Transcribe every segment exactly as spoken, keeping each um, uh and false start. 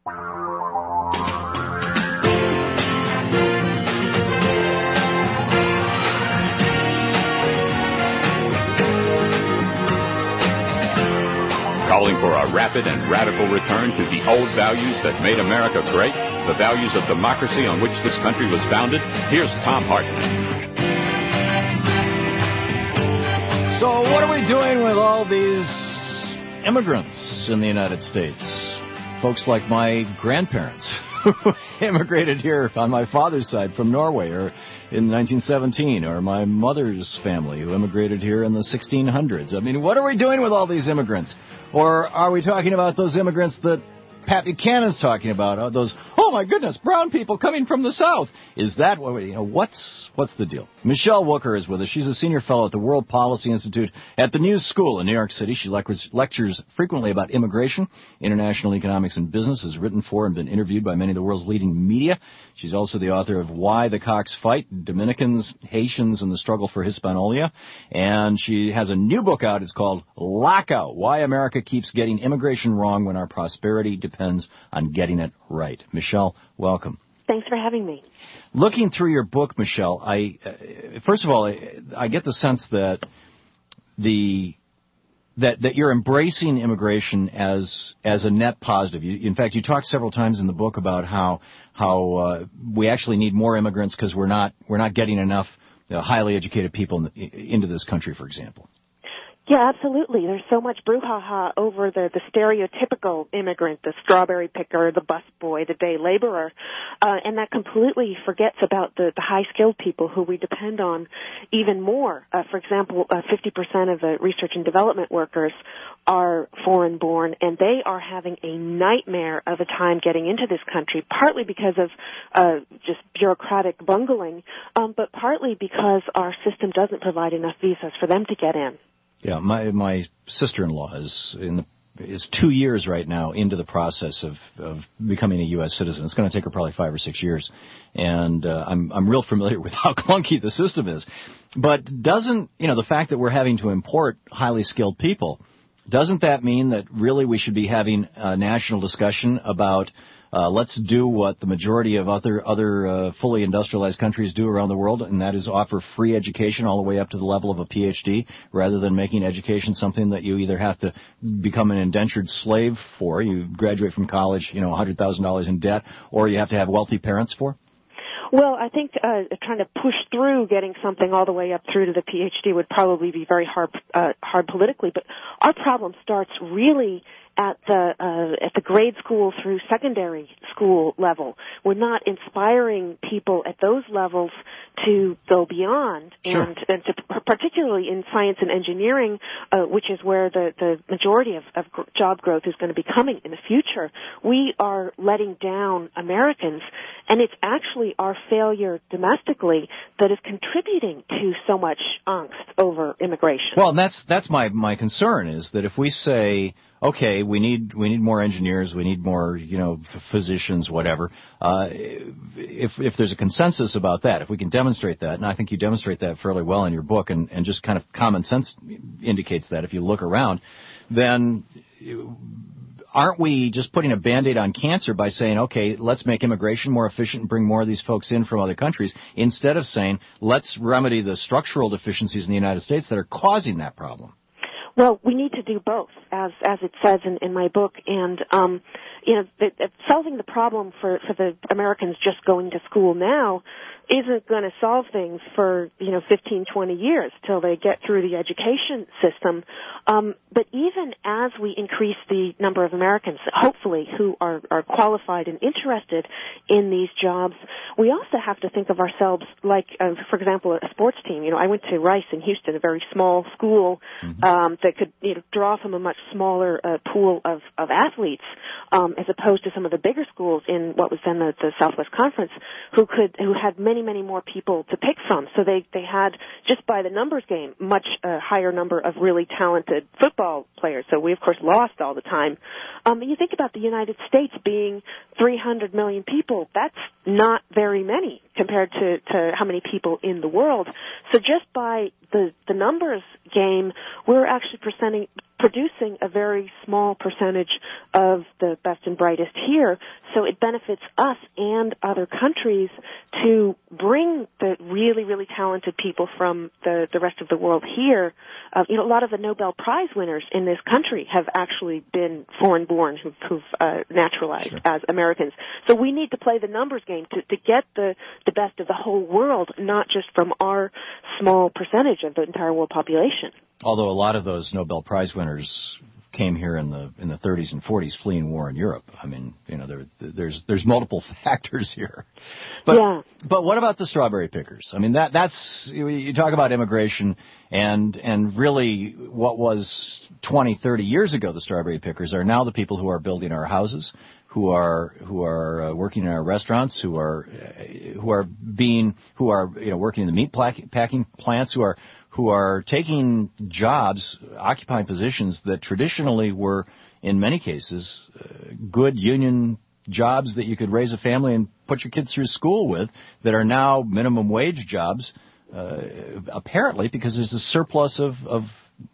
Calling for a rapid and radical return to the old values that made America great, the values of democracy on which this country was founded, here's Thom Hartmann. So what are we doing with all these immigrants in the United States? Folks like my grandparents who immigrated here on my father's side from Norway or in nineteen seventeen, or my mother's family who immigrated here in the sixteen hundreds. I mean, what are we doing with all these immigrants? Or are we talking about those immigrants that Pat Buchanan's talking about? Uh, those, oh my goodness, brown people coming from the South. Is that what we, you know, what's what's the deal? Michelle Wucker is with us. She's a senior fellow at the World Policy Institute at the New School in New York City. She lectures, lectures frequently about immigration, international economics, and business, has written for and been interviewed by many of the world's leading media. She's also the author of Why the Cocks Fight, Dominicans, Haitians, and the Struggle for Hispaniola. And she has a new book out. It's called Lockout, Why America Keeps Getting Immigration Wrong When Our Prosperity Depends on Getting It Right. Michelle, welcome. Thanks for having me. Looking through your book, Michelle, I uh, first of all, I, I get the sense that the that that you're embracing immigration as as a net positive. You, in fact, you talk several times in the book about how how uh, we actually need more immigrants because we're not we're not getting enough uh, highly educated people in, into this country, for example. Yeah, absolutely. There's so much brouhaha over the, the stereotypical immigrant, the strawberry picker, the busboy, the day laborer, uh, and that completely forgets about the, the high-skilled people who we depend on even more. Uh, for example, uh, fifty percent of the research and development workers are foreign-born, and they are having a nightmare of a time getting into this country, partly because of uh, just bureaucratic bungling, um, but partly because our system doesn't provide enough visas for them to get in. Yeah, my my sister-in-law is in the, is two years right now into the process of, of becoming a U S citizen. It's going to take her probably five or six years, and uh, I'm I'm real familiar with how clunky the system is. But doesn't you know the fact that we're having to import highly skilled people, doesn't that mean that really we should be having a national discussion about Uh, let's do what the majority of other other uh, fully industrialized countries do around the world, and that is offer free education all the way up to the level of a P H D, rather than making education something that you either have to become an indentured slave for, you graduate from college, you know, one hundred thousand dollars in debt, or you have to have wealthy parents for? Well, I think uh, trying to push through getting something all the way up through to the P H D would probably be very hard, uh, hard politically. But our problem starts really at the uh, at the grade school through secondary school level. We're not inspiring people at those levels to go beyond, sure. and, and to, particularly in science and engineering, uh, which is where the, the majority of, of job growth is going to be coming in the future. We are letting down Americans, and it's actually our failure domestically that is contributing to so much angst over immigration. Well, and that's that's my my concern is that if we say, okay, we need we need more engineers, we need more, you know, physicians, whatever. Uh, if if there's a consensus about that, if we can demonstrate that, and I think you demonstrate that fairly well in your book, and, and just kind of common sense indicates that if you look around, then aren't we just putting a Band-Aid on cancer by saying, okay, let's make immigration more efficient and bring more of these folks in from other countries, instead of saying, let's remedy the structural deficiencies in the United States that are causing that problem? Well, we need to do both, as as it says in, in my book, and um, you know, the, the, solving the problem for for the Americans just going to school now isn't going to solve things for, you know, fifteen, twenty years till they get through the education system. Um, but even as we increase the number of Americans, hopefully, who are, are qualified and interested in these jobs, we also have to think of ourselves like, uh, for example, a sports team. You know, I went to Rice in Houston, a very small school mm-hmm. um, that could, you know, draw from a much smaller uh, pool of, of athletes, um, as opposed to some of the bigger schools in what was then the, the Southwest Conference, who could who had many, many more people to pick from. So they, they had, just by the numbers game, much uh, higher number of really talented football players. So we, of course, lost all the time. Um, and you think about the United States being three hundred million people. That's not very many compared to, to how many people in the world. So just by the, the numbers game, we're actually presenting, producing a very small percentage of the best and brightest here. So it benefits us and other countries to bring the really, really talented people from the, the rest of the world here. Uh, you know, a lot of the Nobel Prize winners in this country have actually been foreign-born who've, who've uh, naturalized Sure. as Americans. So we need to play the numbers game to, to get the, the best of the whole world, not just from our small percentage of the entire world population. Although a lot of those Nobel Prize winners came here in the in the thirties and forties, fleeing war in Europe. I mean, you know, there, there's there's multiple factors here. But yeah. but what about the strawberry pickers? I mean, that that's you, you talk about immigration, and and really what was twenty, thirty years ago, the strawberry pickers are now the people who are building our houses, who are who are uh, working in our restaurants, who are uh, who are being who are you know working in the meat packing plants, who are who are taking jobs, occupying positions that traditionally were, in many cases, uh, good union jobs that you could raise a family and put your kids through school with, that are now minimum wage jobs, uh, apparently because there's a surplus of, of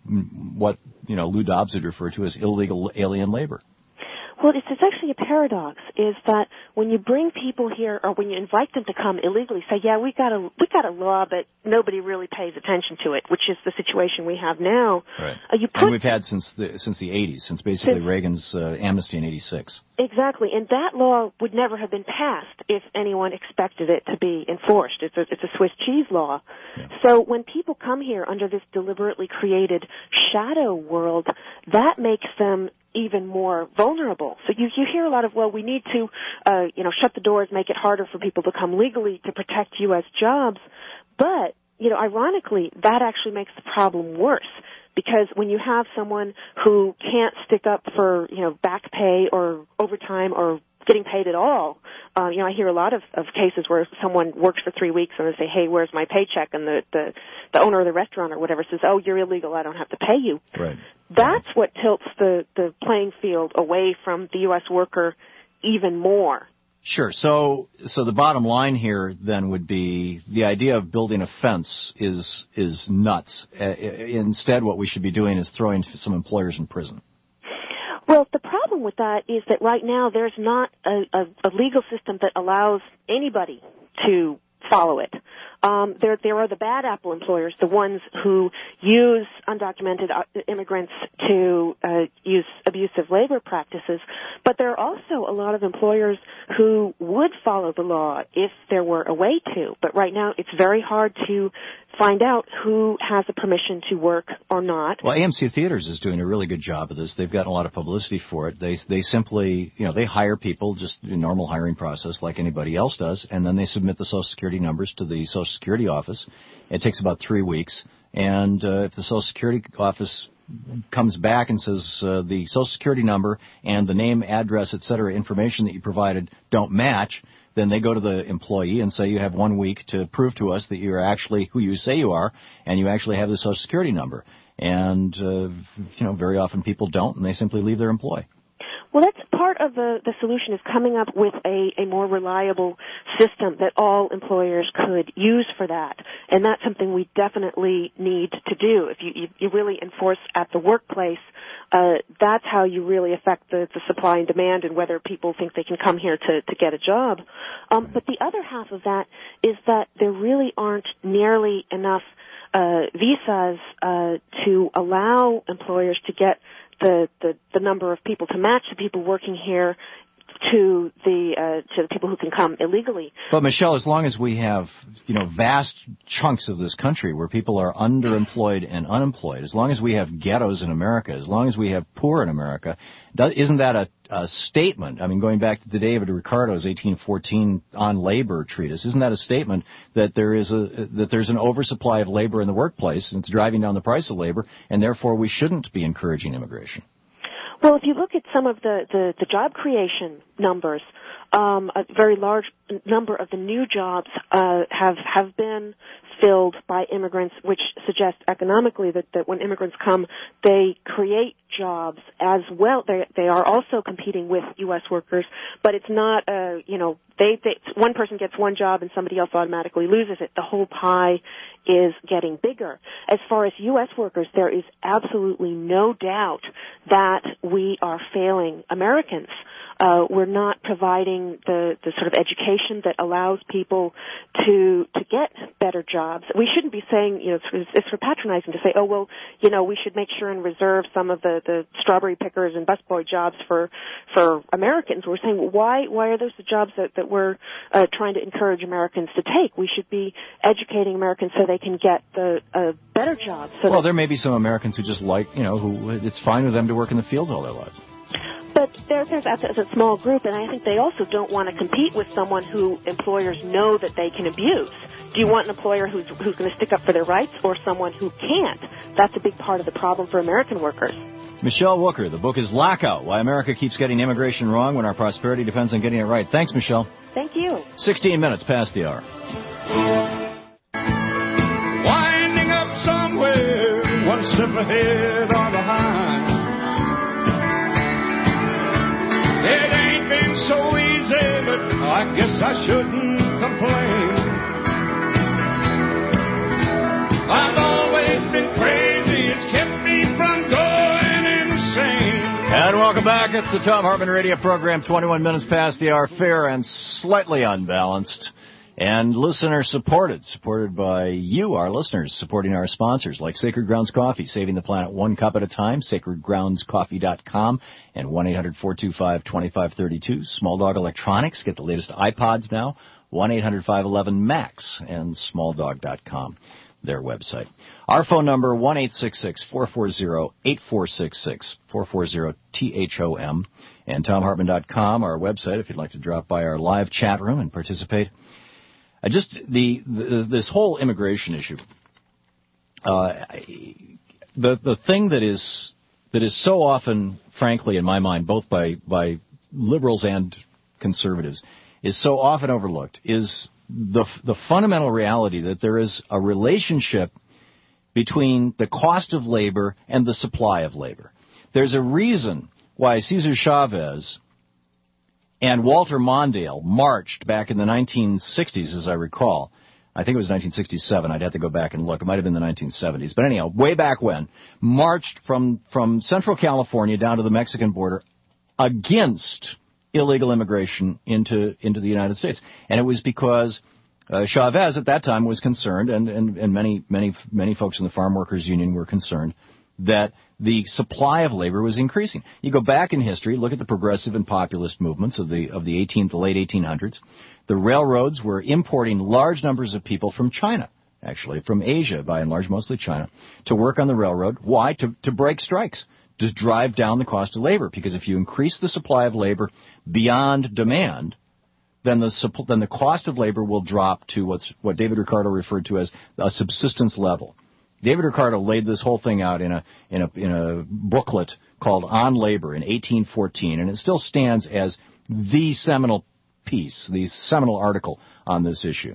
what, you know, Lou Dobbs would refer to as illegal alien labor. Well, it's, it's actually a paradox, is that when you bring people here, or when you invite them to come illegally, say, yeah, we got a we got a law, but nobody really pays attention to it, which is the situation we have now. Right. Uh, you put, and we've had since the since the eighties, since basically since, Reagan's uh, amnesty in eighty-six. Exactly, and that law would never have been passed if anyone expected it to be enforced. It's a, it's a Swiss cheese law. Yeah. So when people come here under this deliberately created shadow world, that makes them even more vulnerable. So you, you hear a lot of, well, we need to, uh, you know, shut the doors, make it harder for people to come legally to protect U S jobs. But, you know, ironically, that actually makes the problem worse. Because when you have someone who can't stick up for, you know, back pay or overtime or getting paid at all, uh, you know, I hear a lot of, of cases where someone works for three weeks and they say, hey, where's my paycheck? And the, the, the owner of the restaurant or whatever says, oh, you're illegal, I don't have to pay you. Right. That's what tilts the, the playing field away from the U S worker even more. Sure. So, so the bottom line here then would be the idea of building a fence is is nuts. Uh, instead, what we should be doing is throwing some employers in prison. Well, the problem with that is that right now there's not a, a, a legal system that allows anybody to follow it. Um, there, there are the bad apple employers, the ones who use undocumented immigrants to uh, use abusive labor practices. But there are also a lot of employers who would follow the law if there were a way to. But right now, it's very hard to find out who has the permission to work or not. Well, A M C Theaters is doing a really good job of this. They've gotten a lot of publicity for it. They they simply, you know, they hire people, just a normal hiring process like anybody else does, and then they submit the Social Security numbers to the Social Security office. It takes about three weeks, and uh, if the Social Security office comes back and says uh, the Social Security number and the name, address, et cetera, information that you provided don't match, then they go to the employee and say you have one week to prove to us that you're actually who you say you are and you actually have the Social Security number. And, uh, you know, very often people don't, and they simply leave their employ. Well, that's part of the, the solution, is coming up with a, a more reliable system that all employers could use for that. And that's something we definitely need to do. If you, you, you really enforce at the workplace, uh, that's how you really affect the, the supply and demand and whether people think they can come here to, to get a job. Um, but the other half of that is that there really aren't nearly enough uh, visas uh, to allow employers to get the, the, the number of people to match the people working here to the uh, to the people who can come illegally. But Michelle, as long as we have, you know, vast chunks of this country where people are underemployed and unemployed, as long as we have ghettos in America, as long as we have poor in America, isn't that a, a statement? I mean, going back to the David Ricardo's eighteen fourteen on labor treatise, isn't that a statement that there is a that there's an oversupply of labor in the workplace and it's driving down the price of labor, and therefore we shouldn't be encouraging immigration? Well, if you look at some of the, the, the job creation numbers, um, a very large number of the new jobs uh, have have been filled by immigrants, which suggests economically that, that when immigrants come, they create jobs as well. They they are also competing with U S workers, but it's not a, you know, they, they one person gets one job and somebody else automatically loses it. The whole pie is getting bigger. As far as U S workers, there is absolutely no doubt that we are failing Americans. Uh, we're not providing the, the sort of education that allows people to to get better jobs. We shouldn't be saying, you know, it's, it's for patronizing to say, oh, well, you know, we should make sure and reserve some of the, the strawberry pickers and busboy jobs for for Americans. We're saying, well, why why are those the jobs that, that we're uh, trying to encourage Americans to take? We should be educating Americans so they can get the uh, better jobs. So well, there may be some Americans who just like, you know, who it's fine with them to work in the fields all their lives. But there, there's a, a small group, and I think they also don't want to compete with someone who employers know that they can abuse. Do you want an employer who's, who's going to stick up for their rights or someone who can't? That's a big part of the problem for American workers. Michelle Wooker, the book is Lockout, Why America Keeps Getting Immigration Wrong When Our Prosperity Depends on Getting It Right. Thanks, Michelle. Thank you. sixteen minutes past the hour. Winding up somewhere, one step ahead or behind. It ain't been so easy, but I guess I shouldn't complain. I've always been crazy, it's kept me from going insane. And welcome back. It's the Thom Hartmann Radio program, twenty-one minutes past the hour, fair and slightly unbalanced. And listener-supported, supported by you, our listeners, supporting our sponsors, like Sacred Grounds Coffee, saving the planet one cup at a time, sacred grounds coffee dot com, and one eight hundred four two five two five three two. Small Dog Electronics, get the latest iPods now, one eight hundred five one one max, and small dog dot com, their website. Our phone number, one eight six six, four four zero, eight four six six, four four zero T H O M, and tom hartmann dot com, our website, if you'd like to drop by our live chat room and participate. I just, the, the this whole immigration issue, uh, the the thing that is that is so often, frankly, in my mind, both by by liberals and conservatives, is so often overlooked, is the the fundamental reality that there is a relationship between the cost of labor and the supply of labor. There's a reason why Cesar Chavez and Walter Mondale marched back in the nineteen sixties, as I recall. I think it was nineteen sixty-seven. I'd have to go back and look. It might have been the nineteen seventies. But anyhow, way back when, marched from, from Central California down to the Mexican border against illegal immigration into, into the United States. And it was because uh, Chavez at that time was concerned, and, and, and many, many, many folks in the Farm Workers Union were concerned, that the supply of labor was increasing. You go back in history, look at the progressive and populist movements of the of the eighteenth, the late eighteen hundreds. The railroads were importing large numbers of people from China, actually from Asia, by and large, mostly China, to work on the railroad. Why? To to break strikes, to drive down the cost of labor. Because if you increase the supply of labor beyond demand, then the then the cost of labor will drop to what's what David Ricardo referred to as a subsistence level. David Ricardo laid this whole thing out in a in a in a booklet called On Labor in eighteen fourteen, and it still stands as the seminal piece, the seminal article on this issue.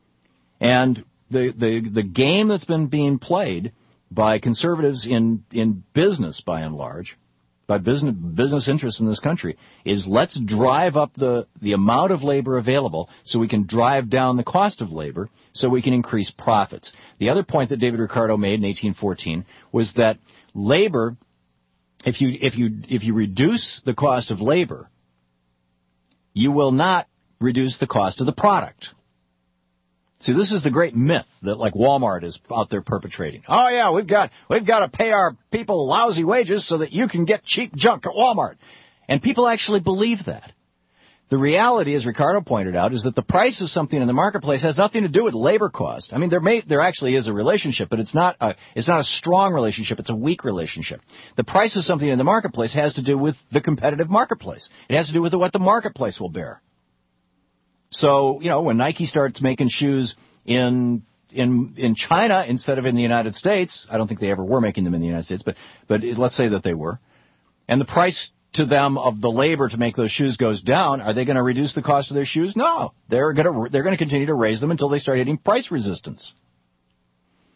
And the the the game that's been being played by conservatives in in business, by and large, by business business interests in this country, is let's drive up the the amount of labor available so we can drive down the cost of labor so we can increase profits. The other point that David Ricardo made in eighteen fourteen was that labor, if you if you if you reduce the cost of labor, you will not reduce the cost of the product. See, this is the great myth that, like, Walmart is out there perpetrating. Oh yeah, we've got we've got to pay our people lousy wages so that you can get cheap junk at Walmart. And people actually believe that. The reality, as Ricardo pointed out, is that the price of something in the marketplace has nothing to do with labor cost. I mean, there may there actually is a relationship, but it's not a it's not a strong relationship. It's a weak relationship. The price of something in the marketplace has to do with the competitive marketplace. It has to do with what the marketplace will bear. So, you know, when Nike starts making shoes in in in China instead of in the United States, I don't think they ever were making them in the United States, but but let's say that they were, and the price to them of the labor to make those shoes goes down, are they going to reduce the cost of their shoes? No, they're going to they're going to continue to raise them until they start hitting price resistance.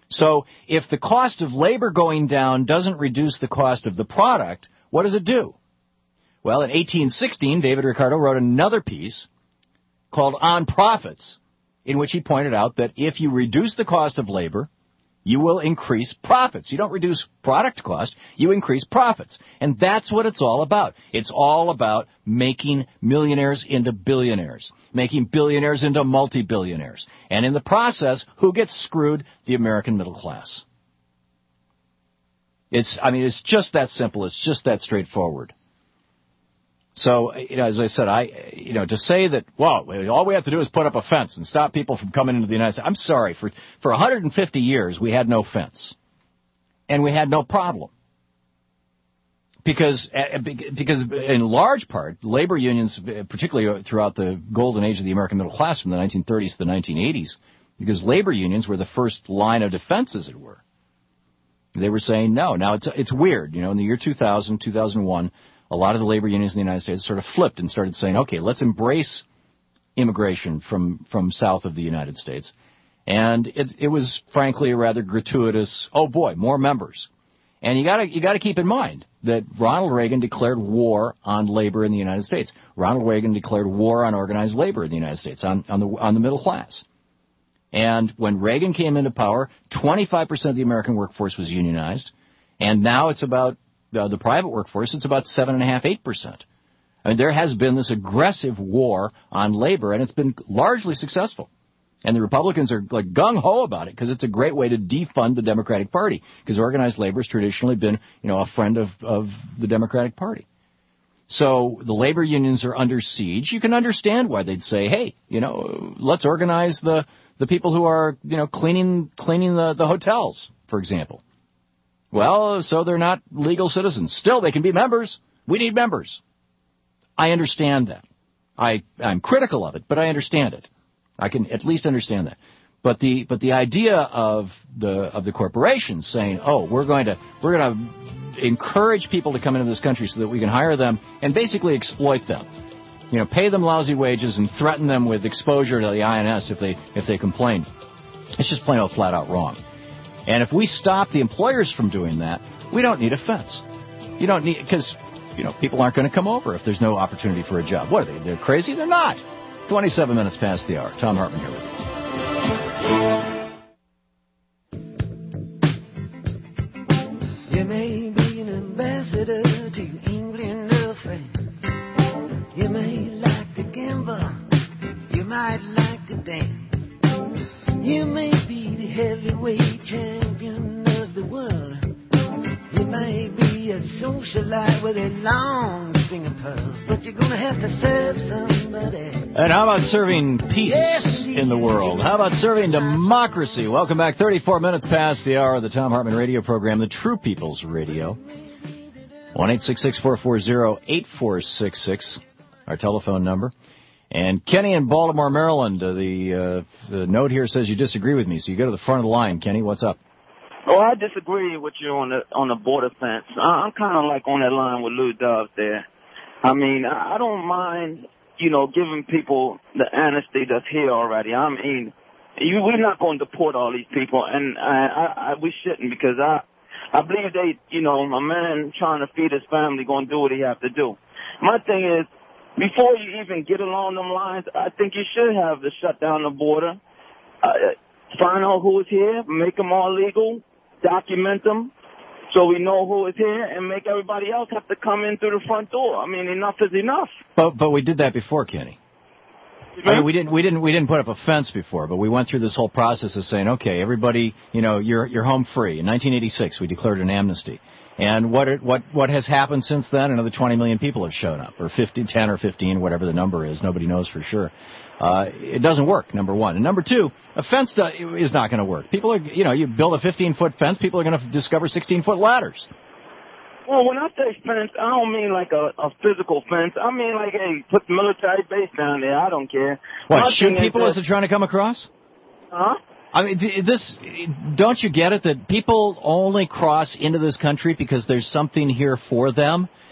So if the cost of labor going down doesn't reduce the cost of the product, what does it do? Well, in eighteen sixteen, David Ricardo wrote another piece called On Profits, in which he pointed out that if you reduce the cost of labor, you will increase profits. You don't reduce product cost, you increase profits. And that's what it's all about. It's all about making millionaires into billionaires, making billionaires into multi-billionaires. And in the process, who gets screwed? The American middle class. It's, I mean, it's just that simple. It's just that straightforward. So, you know, as I said, I, you know, to say that, well, all we have to do is put up a fence and stop people from coming into the United States. I'm sorry, for, for one hundred fifty years, we had no fence. And we had no problem. Because, because in large part, labor unions, particularly throughout the golden age of the American middle class from the nineteen thirties to the nineteen eighties, because labor unions were the first line of defense, as it were. They were saying no. Now, it's, it's weird. You know, in the year two thousand, two thousand one, a lot of the labor unions in the United States sort of flipped and started saying, okay, let's embrace immigration from, from south of the United States. And it, it was, frankly, a rather gratuitous, oh, boy, more members. And you got to you got to keep in mind that Ronald Reagan declared war on labor in the United States. Ronald Reagan declared war on organized labor in the United States, on, on the on the middle class. And when Reagan came into power, twenty-five percent of the American workforce was unionized. And now it's about Uh, the private workforce, it's about seven point five, eight percent. I mean, there has been this aggressive war on labor, and it's been largely successful. And the Republicans are like gung-ho about it because it's a great way to defund the Democratic Party, because organized labor has traditionally been, you know, a friend of, of the Democratic Party. So the labor unions are under siege. You can understand why they'd say, hey, you know, let's organize the, the people who are, you know, cleaning cleaning the, the hotels, for example. Well, so they're not legal citizens. Still, they can be members. We need members. I understand that. I, I'm critical of it, but I understand it. I can at least understand that. But the but the idea of the of the corporations saying, oh, we're going to we're going to encourage people to come into this country so that we can hire them and basically exploit them, you know, pay them lousy wages and threaten them with exposure to the I N S if they if they complain. It's just plain old flat out wrong. And if we stop the employers from doing that, we don't need a fence. You don't need, because, you know, people aren't going to come over if there's no opportunity for a job. What are they? They're crazy? They're not. twenty-seven minutes past the hour. Tom Hartman here with you. You may be an ambassador to England or France. You may like to gamble. You might like to dance. You may be the heavyweight champion of the world. You may be a socialite with a long string of pearls, but you're going to have to serve somebody. And how about serving peace yes, in the world? How about serving democracy? Welcome back. thirty-four minutes past the hour of the Tom Hartman radio program, the True People's Radio. one eight six six, four four zero, eight four six six, our telephone number. And Kenny in Baltimore, Maryland, uh, the, uh, the note here says you disagree with me, so you go to the front of the line. Kenny, what's up? Oh, I disagree with you on the on the border fence. I'm kind of like on that line with Lou Dove there. I mean, I don't mind, you know, giving people the amnesty that's here already. I mean, you, we're not going to deport all these people, and I, I, I, we shouldn't, because I, I believe they, you know, a man trying to feed his family going to do what he have to do. My thing is, before you even get along them lines, I think you should have to shut down the border, uh, find out who is here, make them all legal, document them so we know who is here, and make everybody else have to come in through the front door. I mean, enough is enough. But but we did that before, Kenny. Mm-hmm. I mean, we didn't we didn't we didn't put up a fence before, but we went through this whole process of saying, okay, everybody, you know, you're you're home free. In nineteen eighty-six, we declared an amnesty. And what it, what what has happened since then? Another twenty million people have shown up, or fifty, ten or fifteen, whatever the number is. Nobody knows for sure. Uh, it doesn't work, number one. And number two, a fence do, is not going to work. People are, you know, you build a fifteen-foot fence, people are going to discover sixteen-foot ladders. Well, when I say fence, I don't mean like a, a physical fence. I mean like, hey, put the military base down there. I don't care. What, My shoot people that, as they're trying to come across? Huh? I mean, this, don't you get it that people only cross into this country because there's something here for them?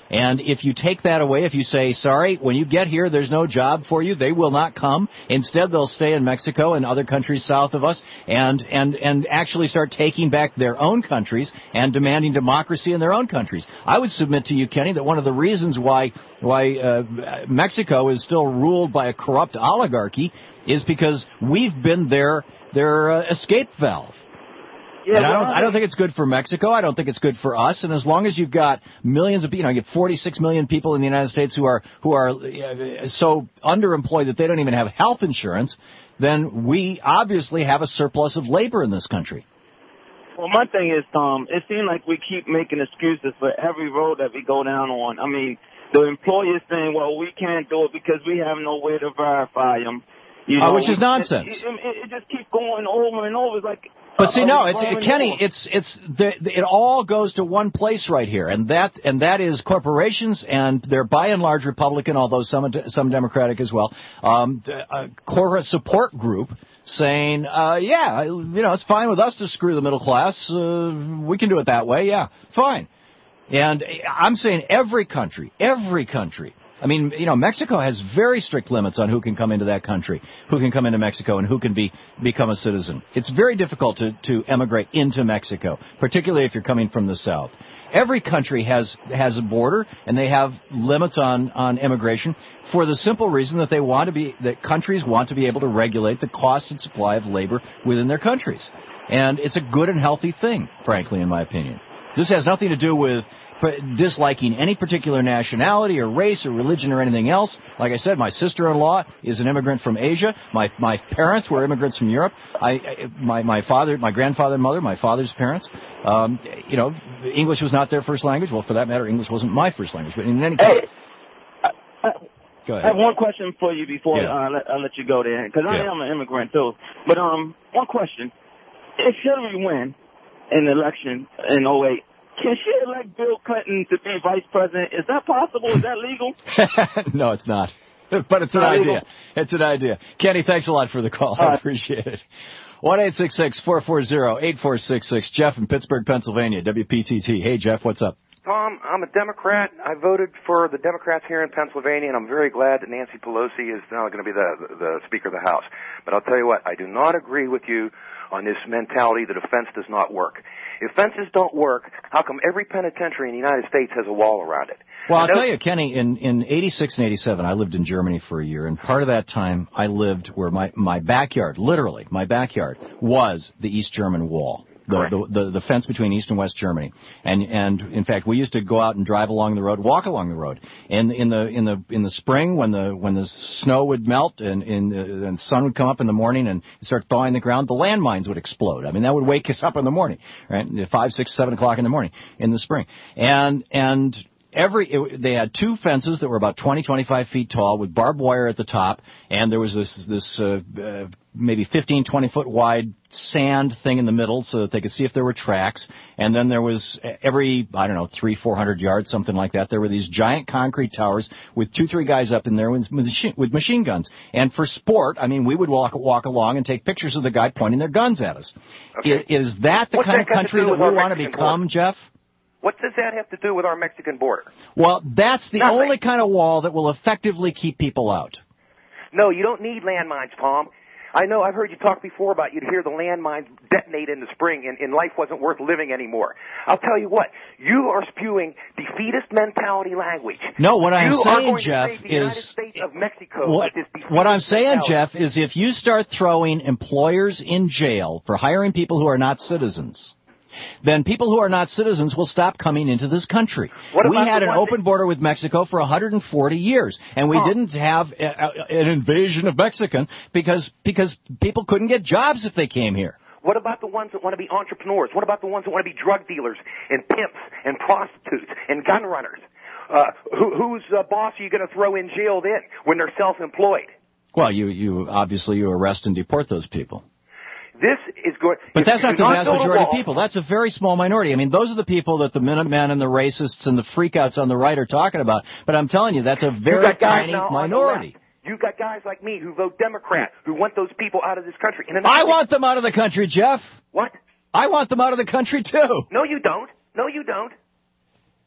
And if you take that away, if you say, sorry, when you get here, there's no job for you, they will not come. Instead, they'll stay in Mexico and other countries south of us and, and, and actually start taking back their own countries and demanding democracy in their own countries. I would submit to you, Kenny, that one of the reasons why, why uh, Mexico is still ruled by a corrupt oligarchy is because we've been their, their uh, escape valve. Yeah, and I don't, I don't think it's good for Mexico. I don't think it's good for us. And as long as you've got millions of people, you know, you get forty-six million people in the United States who are who are uh, so underemployed that they don't even have health insurance, then we obviously have a surplus of labor in this country. Well, my thing is, Tom, it seems like we keep making excuses for every road that we go down on. I mean, the employer's saying, well, we can't do it because we have no way to verify them. You know, uh, which is nonsense. It, it, it just keeps going over and over. It's like, but see, no, it's it, Kenny. It's it's the, it all goes to one place right here, and that and that is corporations, and they're by and large Republican, although some some Democratic as well. Um, a corporate support group saying, uh, yeah, you know, it's fine with us to screw the middle class. Uh, we can do it that way. Yeah, fine. And I'm saying every country, every country. I mean, you know, Mexico has very strict limits on who can come into that country, who can come into Mexico, and who can be become a citizen. It's very difficult to, to emigrate into Mexico, particularly if you're coming from the south. Every country has has a border, and they have limits on, on immigration for the simple reason that they want to be that countries want to be able to regulate the cost and supply of labor within their countries. And it's a good and healthy thing, frankly, in my opinion. This has nothing to do with disliking any particular nationality or race or religion or anything else. Like I said, my sister-in-law is an immigrant from Asia. My my parents were immigrants from Europe. I, I my my father, my grandfather and mother, my father's parents. Um, you know, English was not their first language. Well, for that matter, English wasn't my first language. But in any case, hey, I, I, go ahead. I have one question for you before yeah. uh, let, I'll let you go there, because I yeah. am an immigrant too. But um, one question: if Hillary win an election in oh eight, can she elect Bill Clinton to be vice president? Is that possible? Is that legal? No, it's not. But it's an not idea. legal. It's an idea. Kenny, thanks a lot for the call. I appreciate it. one eight six six, four four zero, eight four six six. Jeff in Pittsburgh, Pennsylvania, W P T T. Hey, Jeff, what's up? Tom, I'm a Democrat. I voted for the Democrats here in Pennsylvania, and I'm very glad that Nancy Pelosi is now going to be the, the Speaker of the House. But I'll tell you what, I do not agree with you on this mentality that a fence does not work. If fences don't work, how come every penitentiary in the United States has a wall around it? Well, I'll tell you, Kenny, in, in eighty-six and eighty-seven, I lived in Germany for a year, and part of that time I lived where my, my backyard, literally, my backyard, was the East German Wall. The, the, the, the fence between East and West Germany. And, and, in fact, we used to go out and drive along the road, walk along the road. And in the, in the, in the spring, when the, when the snow would melt and, and, uh, and the sun would come up in the morning and start thawing the ground, the landmines would explode. I mean, that would wake us up in the morning, right? Five, six, seven o'clock in the morning in the spring. And, and, Every it, they had two fences that were about twenty, twenty-five feet tall with barbed wire at the top, and there was this this uh, uh, maybe fifteen, twenty foot wide sand thing in the middle so that they could see if there were tracks. And then there was every I don't know three, four hundred yards, something like that. There were these giant concrete towers with two, three guys up in there with, with machine guns. And for sport, I mean, we would walk walk along and take pictures of the guy pointing their guns at us. Okay. Is, is that the What's kind that of country that we want to become, border? Jeff? What does that have to do with our Mexican border? Well, that's the Nothing. only kind of wall that will effectively keep people out. No, you don't need landmines, Tom. I know I've heard you talk before about you'd hear the landmines detonate in the spring and, and life wasn't worth living anymore. I'll tell you what, you are spewing defeatist mentality language. No, what I'm you saying, are Jeff, to the is... United States of Mexico what, with this what I'm saying, mentality. Jeff, is if you start throwing employers in jail for hiring people who are not citizens... then people who are not citizens will stop coming into this country. What we had an open that... border with Mexico for one hundred forty years, and we oh. didn't have a, a, an invasion of Mexican because because people couldn't get jobs if they came here. What about the ones that want to be entrepreneurs? What about the ones that want to be drug dealers and pimps and prostitutes and gun runners? Uh, who, whose uh, boss are you going to throw in jail then when they're self-employed? Well, you, you obviously you arrest and deport those people. This is going. But that's not the vast majority of people. That's a very small minority. I mean, those are the people that the Minutemen and the racists and the freakouts on the right are talking about. But I'm telling you, that's a very tiny minority. You've got guys like me who vote Democrat, who want those people out of this country. And I want them out of the country, Jeff. What? I want them out of the country, too. No, you don't. No, you don't.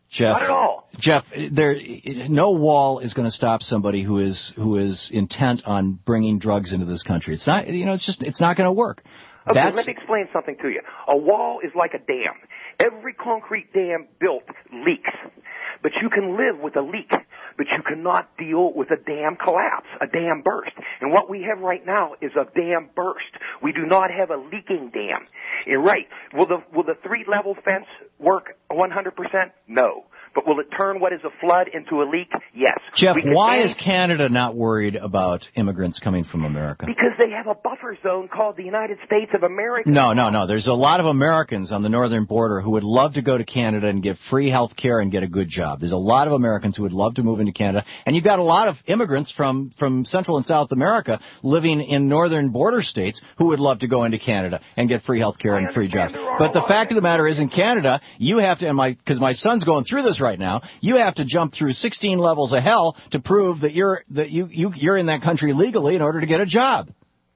Jeff, Not at all. Jeff, there, no wall is going to stop somebody who is who is intent on bringing drugs into this country. It's not, you know, it's just, it's not going to work. Okay, That's, let me explain something to you. A wall is like a dam. Every concrete dam built leaks. But you can live with a leak. But you cannot deal with a dam collapse, a dam burst. And what we have right now is a dam burst. We do not have a leaking dam. You're right. Will the, will the three-level fence work one hundred percent? No. But will it turn what is a flood into a leak? Yes. Jeff, why manage- is Canada not worried about immigrants coming from America? Because they have a buffer zone called the United States of America. No, no, no. There's a lot of Americans on the northern border who would love to go to Canada and get free health care and get a good job. There's a lot of Americans who would love to move into Canada. And you've got a lot of immigrants from, from Central and South America living in northern border states who would love to go into Canada and get free health care and free jobs. But the fact of the matter is, in Canada, you have to, and my, because my son's going through this right now, you have to jump through sixteen levels of hell to prove that you're that you, you you're in that country legally in order to get a job.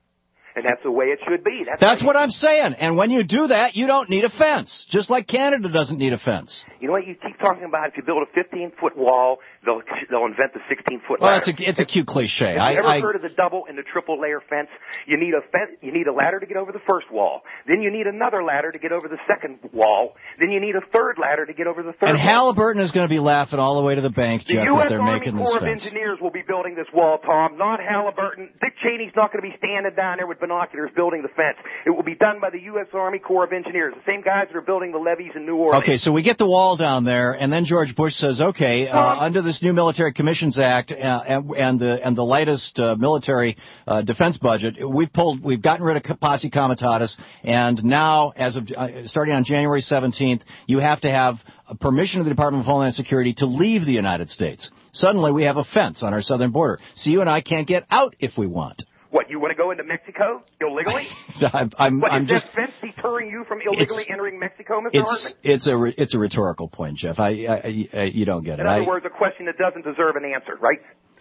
And that's the way it should be. That's, That's what I'm saying. And when you do that, you don't need a fence, just like Canada doesn't need a fence. You know what? You keep talking about if you build a fifteen-foot wall, they'll they'll invent the sixteen-foot Well, ladder. it's a it's a cute cliche. Have I, you ever I, heard of the double and the triple layer fence? You need a fence, you need a ladder to get over the first wall. Then you need another ladder to get over the second wall. Then you need a third ladder to get over the third and wall. Halliburton is going to be laughing all the way to the bank, The Jeff, U as S they're Army making this Corps of fence. Engineers will be building this wall, Tom, not Halliburton. Dick Cheney's not going to be standing down there with binoculars building the fence. It will be done by the U S Army Corps of Engineers, the same guys that are building the levees in New Orleans. Okay, so we get the wall down there, and then George Bush says, okay, uh, under this new Military Commissions Act uh, and, and the and the latest uh, military uh, defense budget, we've pulled, we've gotten rid of posse comitatus, and now, as of uh, starting on January seventeenth, you have to have permission of the Department of Homeland Security to leave the United States. Suddenly, we have a fence on our southern border, so you and I can't get out if we want. What, you want to go into Mexico illegally? I'm, I'm, what, I'm is just, that fence deterring you from illegally entering Mexico, Mister It's Hartman? it's a re- it's a rhetorical point, Jeff. I, I, I you don't get it. In other I, words, a question that doesn't deserve an answer, right?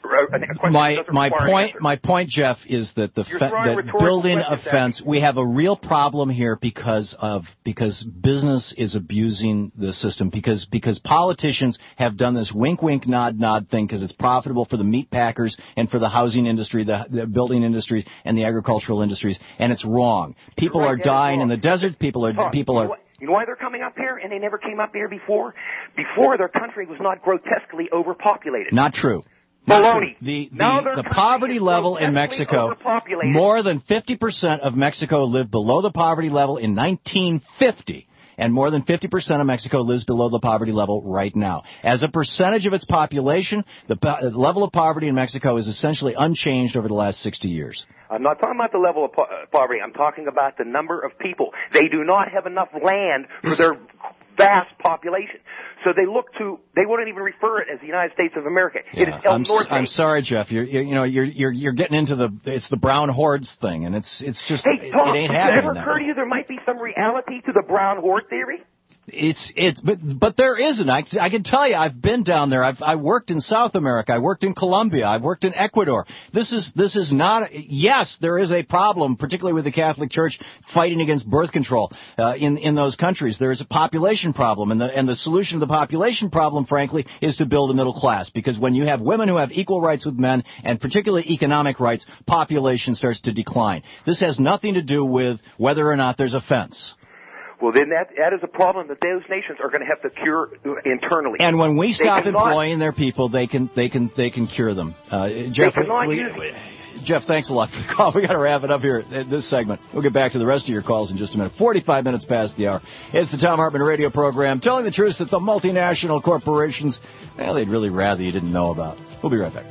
A question my that doesn't my require an point answer. my point, Jeff, is that the You're fe- throwing that rhetorical building a questions at fence, me. we have a real problem here because of because business is abusing the system because because politicians have done this wink wink nod nod thing because it's profitable for the meat packers and for the housing industry, the, the building industry, and the agricultural industries, and it's wrong. People You're right, are that is dying wrong. in the desert. People are Tom, people you are. know what- You know why they're coming up here and they never came up here before? Before, their country was not grotesquely overpopulated. Not true. Not Baloney. true. The, Now the, their the country poverty is level in grotesquely Mexico, overpopulated. more than fifty percent of Mexico lived below the poverty level in nineteen fifty. And more than fifty percent of Mexico lives below the poverty level right now. As a percentage of its population, the po- level of poverty in Mexico is essentially unchanged over the last sixty years. I'm not talking about the level of po- uh, poverty. I'm talking about the number of people. They do not have enough land for their vast population. So they look to, they wouldn't even refer it as the United States of America. It is El I'm, s- Norte. I'm sorry, Jeff. You're, you're, you know, you're, you're, you're getting into the, it's the brown hordes thing, and it's, it's just, Hey, it, Tom, it ain't has it happening ever that occurred way. to you there might be some reality to the brown horde theory? It's it, but but there isn't. I, I can tell you, I've been down there. I've I worked in South America. I worked in Colombia. I've worked in Ecuador. This is this is not. Yes, there is a problem, particularly with the Catholic Church fighting against birth control uh, in in those countries. There is a population problem, and the and the solution to the population problem, frankly, is to build a middle class. Because when you have women who have equal rights with men, and particularly economic rights, population starts to decline. This has nothing to do with whether or not there's a fence. Well, then that that is a problem that those nations are going to have to cure internally. And when we They stop cannot- employing their people, they can they can they can cure them. Uh, Jeff, They cannot we- use- we- Jeff, thanks a lot for the call. We got to wrap it up here at this segment. We'll get back to the rest of your calls in just a minute. forty-five minutes past the hour. It's the Tom Hartman Radio program, telling the truth that the multinational corporations, well, they'd really rather you didn't know about. We'll be right back.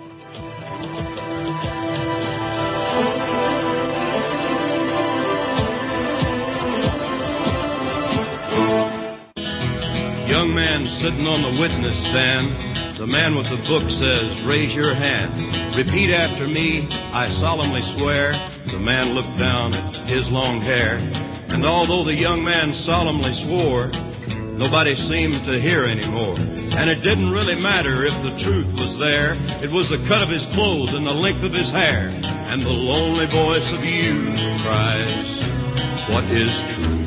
Young man sitting on the witness stand. The man with the book says, raise your hand. Repeat after me, I solemnly swear. The man looked down at his long hair. And although the young man solemnly swore, nobody seemed to hear anymore. And it didn't really matter if the truth was there. It was the cut of his clothes and the length of his hair. And the lonely voice of youth cries, what is truth?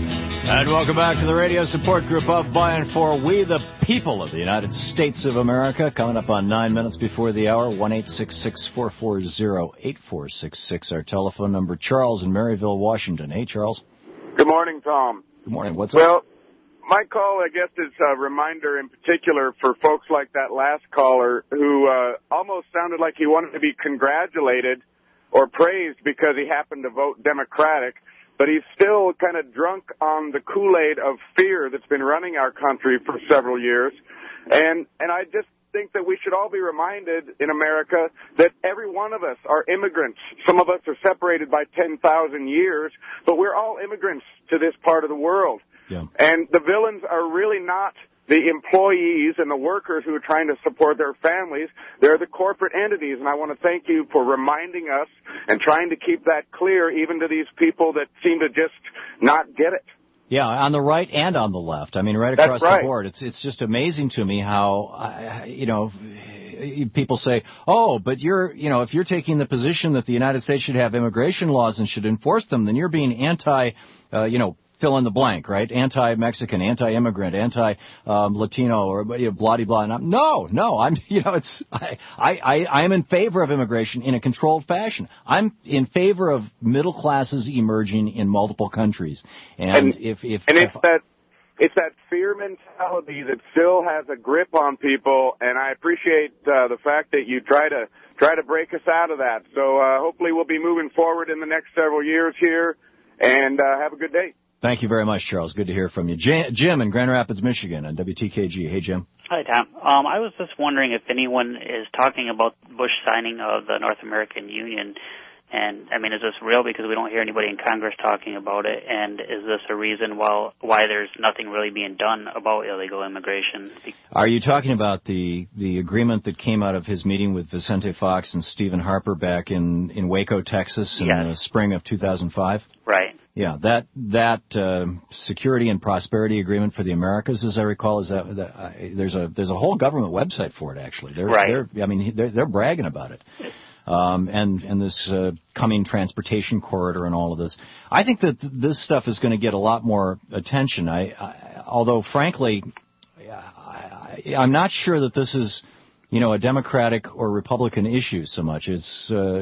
And welcome back to the radio support group of, by, and for We the People of the United States of America. Coming up on nine minutes before the hour, one eight six six, four four zero, eight four six six, our telephone number. Charles in Maryville, Washington. Hey, Charles. Good morning, Tom. Good morning. What's well, up? Well, my call, I guess, is a reminder in particular for folks like that last caller who uh, almost sounded like he wanted to be congratulated or praised because he happened to vote Democratic. But he's still kind of drunk on the Kool-Aid of fear that's been running our country for several years. And and I just think that we should all be reminded in America that every one of us are immigrants. Some of us are separated by ten thousand years, but we're all immigrants to this part of the world. Yeah. And the villains are really not the employees and the workers who are trying to support their families. They're the corporate entities, and I want to thank you for reminding us and trying to keep that clear even to these people that seem to just not get it. Yeah, on the right and on the left. I mean, right across That's right. the board. It's it's just amazing to me how, you know, people say, oh, but you're, you know, if you're taking the position that the United States should have immigration laws and should enforce them, then you're being anti, uh, you know, fill in the blank, right? Anti-Mexican, anti-immigrant, anti-Latino, or you know, blah, blah, blah. No, no, I'm, you know, it's, I, I, I am in favor of immigration in a controlled fashion. I'm in favor of middle classes emerging in multiple countries. And, and if, if, and if, it's that, it's that fear mentality that still has a grip on people, and I appreciate uh, the fact that you try to, try to break us out of that. So, uh, hopefully we'll be moving forward in the next several years here, and, uh, have a good day. Thank you very much, Charles. Good to hear from you. J- Jim in Grand Rapids, Michigan, on W T K G. Hey, Jim. Hi, Tom. Um, I was just wondering if anyone is talking about Bush signing of the North American Union. And, I mean, is this real? Because we don't hear anybody in Congress talking about it. And is this a reason why, why there's nothing really being done about illegal immigration? Are you talking about the, the agreement that came out of his meeting with Vicente Fox and Stephen Harper back in, in Waco, Texas in yes. the spring of two thousand five? Right. Yeah, that that uh, security and prosperity agreement for the Americas, as I recall, is that, that uh, there's a there's a whole government website for it. Actually, they're, right. They're, I mean, they're, they're bragging about it, um, and and this uh, coming transportation corridor and all of this. I think that th- this stuff is going to get a lot more attention. I, I although frankly, I, I, I'm not sure that this is, you know, a Democratic or Republican issue so much. It's uh,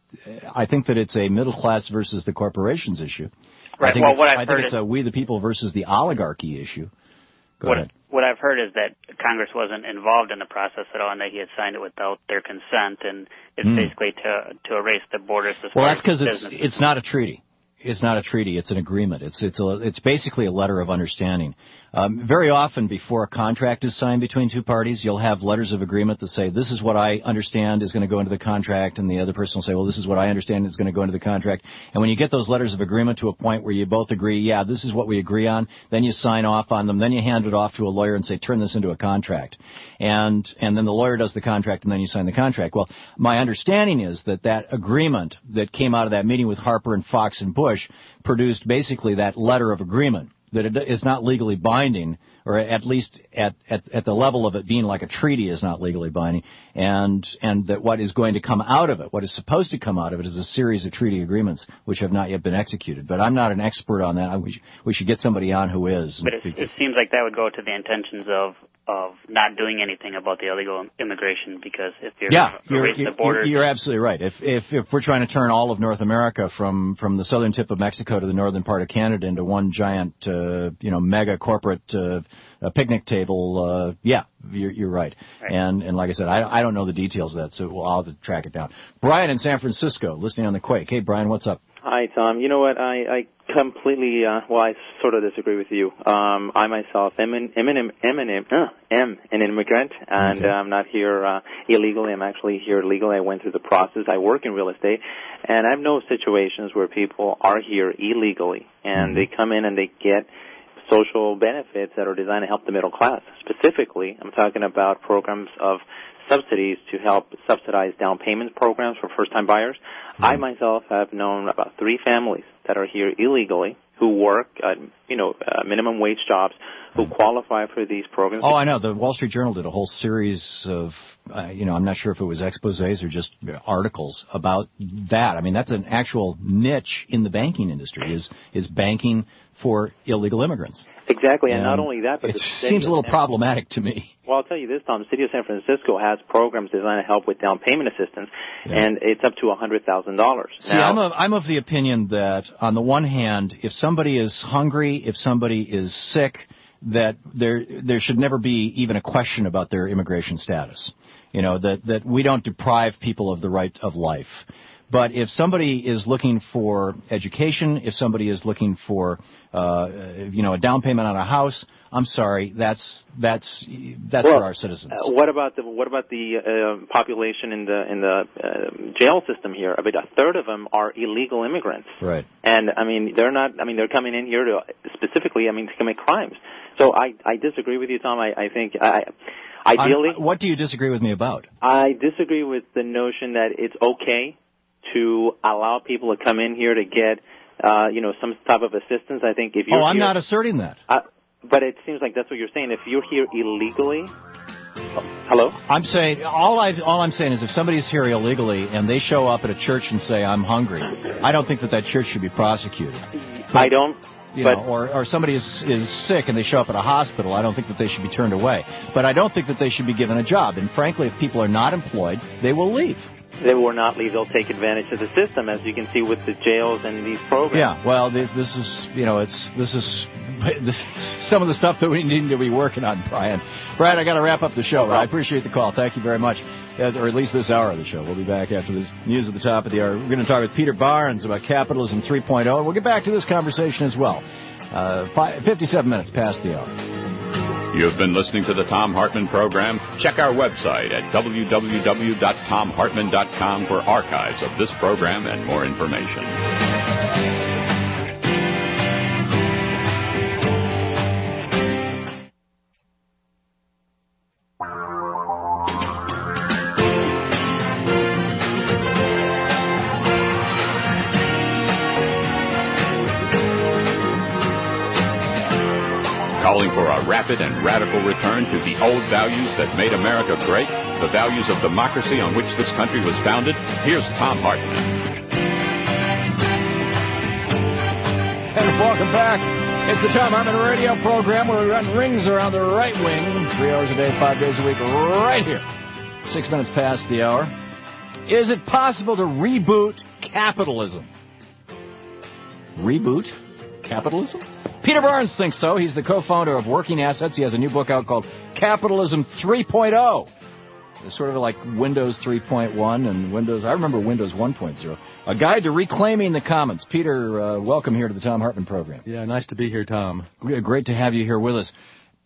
I think that it's a middle class versus the corporations issue. Right. I think well, it's, what I've I heard think it's is, a we the people versus the oligarchy issue. Go what, ahead. What I've heard is that Congress wasn't involved in the process at all, and that he had signed it without their consent, and it's mm. basically to to erase the borders. As well, far that's because it's it's not a treaty. It's not a treaty. It's an agreement. It's it's a, it's basically a letter of understanding. Um, very often, before a contract is signed between two parties, you'll have letters of agreement that say, "This is what I understand is going to go into the contract," and the other person will say, "Well, this is what I understand is going to go into the contract." And when you get those letters of agreement to a point where you both agree, "Yeah, this is what we agree on," then you sign off on them. Then you hand it off to a lawyer and say, "Turn this into a contract," and and then the lawyer does the contract, and then you sign the contract. Well, my understanding is that that agreement that came out of that meeting with Harper and Fox and Bush produced basically that letter of agreement, that it is not legally binding, or at least at, at, at the level of it being like a treaty is not legally binding, and and that what is going to come out of it, what is supposed to come out of it, is a series of treaty agreements which have not yet been executed. But I'm not an expert on that. We, sh- we should get somebody on who is. But it, it seems like that would go to the intentions of of not doing anything about the illegal immigration, because if you're yeah, you're, erasing you're, the borders, you're absolutely right. If if if we're trying to turn all of North America from from the southern tip of Mexico to the northern part of Canada into one giant uh, you know mega corporate uh, a picnic table, uh, yeah, you're, you're right. right. And and like I said, I I don't know the details of that, so we'll I'll have to track it down. Brian in San Francisco, listening on the Quake. Hey, Brian, what's up? Hi, Tom. You know what? I, I completely, uh, well, I sort of disagree with you. Um, I myself am an, am an, am an, uh, am an immigrant, and okay. I'm not here uh, illegally. I'm actually here legally. I went through the process. I work in real estate, and I've known situations where people are here illegally, and mm-hmm. they come in and they get social benefits that are designed to help the middle class. Specifically, I'm talking about programs of subsidies to help subsidize down payment programs for first-time buyers. Mm-hmm. I myself have known about three families that are here illegally who work, uh, you know, uh, minimum wage jobs, who qualify for these programs. Oh, I know. The Wall Street Journal did a whole series of uh, you know, I'm not sure if it was exposés or just articles about that. I mean, that's an actual niche in the banking industry, is is banking for illegal immigrants. Exactly, and, and not only that, but it the seems a little San- problematic to me. Well, I'll tell you this, Tom. The city of San Francisco has programs designed to help with down payment assistance, Yeah. and it's up to one hundred thousand dollars. See, I'm of, I'm of the opinion that, on the one hand, if somebody is hungry, if somebody is sick, that there there should never be even a question about their immigration status. You know, that, that we don't deprive people of the right of life. But if somebody is looking for education, if somebody is looking for, uh, you know, a down payment on a house, I'm sorry, that's that's that's well, for our citizens. Uh, what about the what about the uh, population in the in the uh, jail system here? I mean, a third of them are illegal immigrants. Right. And I mean, they're not. I mean, they're coming in here to specifically, I mean, to commit crimes. So I I disagree with you, Tom. I I think I. Ideally, I'm, what do you disagree with me about? I disagree with the notion that it's okay to allow people to come in here to get, uh, you know, some type of assistance. I think if you're Oh, I'm here, not asserting that. Uh, but it seems like that's what you're saying. If you're here illegally, oh, hello? I'm saying all I all I'm saying is if somebody's here illegally and they show up at a church and say I'm hungry, I don't think that that church should be prosecuted. But, I don't. You but, know, or, or somebody is, is sick and they show up at a hospital, I don't think that they should be turned away. But I don't think that they should be given a job. And frankly, if people are not employed, they will leave. They will not leave. They'll take advantage of the system, as you can see with the jails and these programs. Yeah, well, this, this is, you know, it's this is this, some of the stuff that we need to be working on, Brian. Brian, I got to wrap up the show. I appreciate the call. Thank you very much. Or at least this hour of the show. We'll be back after the news at the top of the hour. We're going to talk with Peter Barnes about Capitalism three point oh, and we'll get back to this conversation as well. Uh, five, fifty-seven minutes past the hour. You've been listening to the Thom Hartmann Program. Check our website at w w w dot tom hartmann dot com for archives of this program and more information. Calling for a rapid and radical return to the old values that made America great, the values of democracy on which this country was founded, here's Thom Hartmann. And welcome back. It's the Thom Hartmann Radio Program where we run rings around the right wing, three hours a day, five days a week, right here. Six minutes past the hour. Is it possible to reboot capitalism? Reboot capitalism? Peter Barnes thinks so. He's the co-founder of Working Assets. He has a new book out called Capitalism three point oh. It's sort of like Windows three point one and Windows, I remember Windows one point oh. A guide to reclaiming the commons. Peter, uh, welcome here to the Thom Hartmann Program. Yeah, nice to be here, Tom. Great to have you here with us.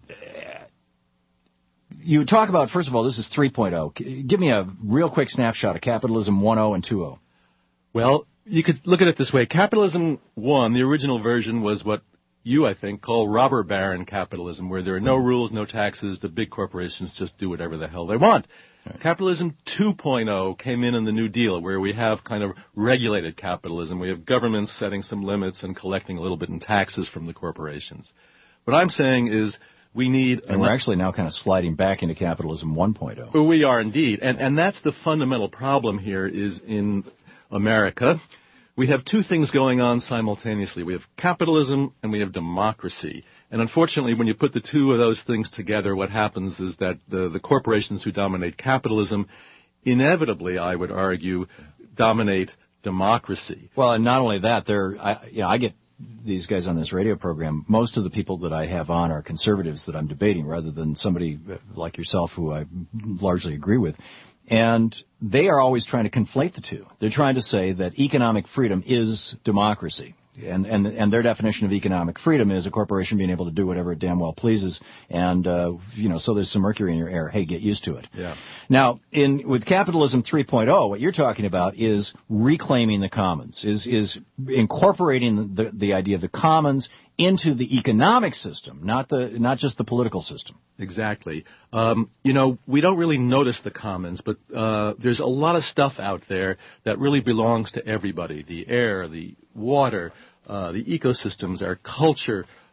You talk about, first of all, this is three point oh. Give me a real quick snapshot of Capitalism one point oh and two point oh. Well, you could look at it this way. Capitalism one, the original version, was what you, I think, call robber baron capitalism, where there are no rules, no taxes, the big corporations just do whatever the hell they want. Right. Capitalism two point oh came in in the New Deal, where we have kind of regulated capitalism. We have governments setting some limits and collecting a little bit in taxes from the corporations. What I'm saying is we need... And we're actually now kind of sliding back into capitalism one point oh. We are indeed. And, and that's the fundamental problem here is in America. We have two things going on simultaneously. We have capitalism and we have democracy. And unfortunately, when you put the two of those things together, what happens is that the, the corporations who dominate capitalism inevitably, I would argue, dominate democracy. Well, and not only that, they're, I, you know, I get these guys on this radio program. Most of the people that I have on are conservatives that I'm debating rather than somebody like yourself who I largely agree with. And they are always trying to conflate the two. They're trying to say that economic freedom is democracy. And, and, and their definition of economic freedom is a corporation being able to do whatever it damn well pleases. And, uh, you know, so there's some mercury in your air. Hey, get used to it. Yeah. Now, in, with Capitalism three point oh, what you're talking about is reclaiming the commons, is, is incorporating the, the idea of the commons into the economic system, not the, not just the political system. Exactly. Um, you know, we don't really notice the commons, but uh, there's a lot of stuff out there that really belongs to everybody. The air, the water, uh, the ecosystems, our culture,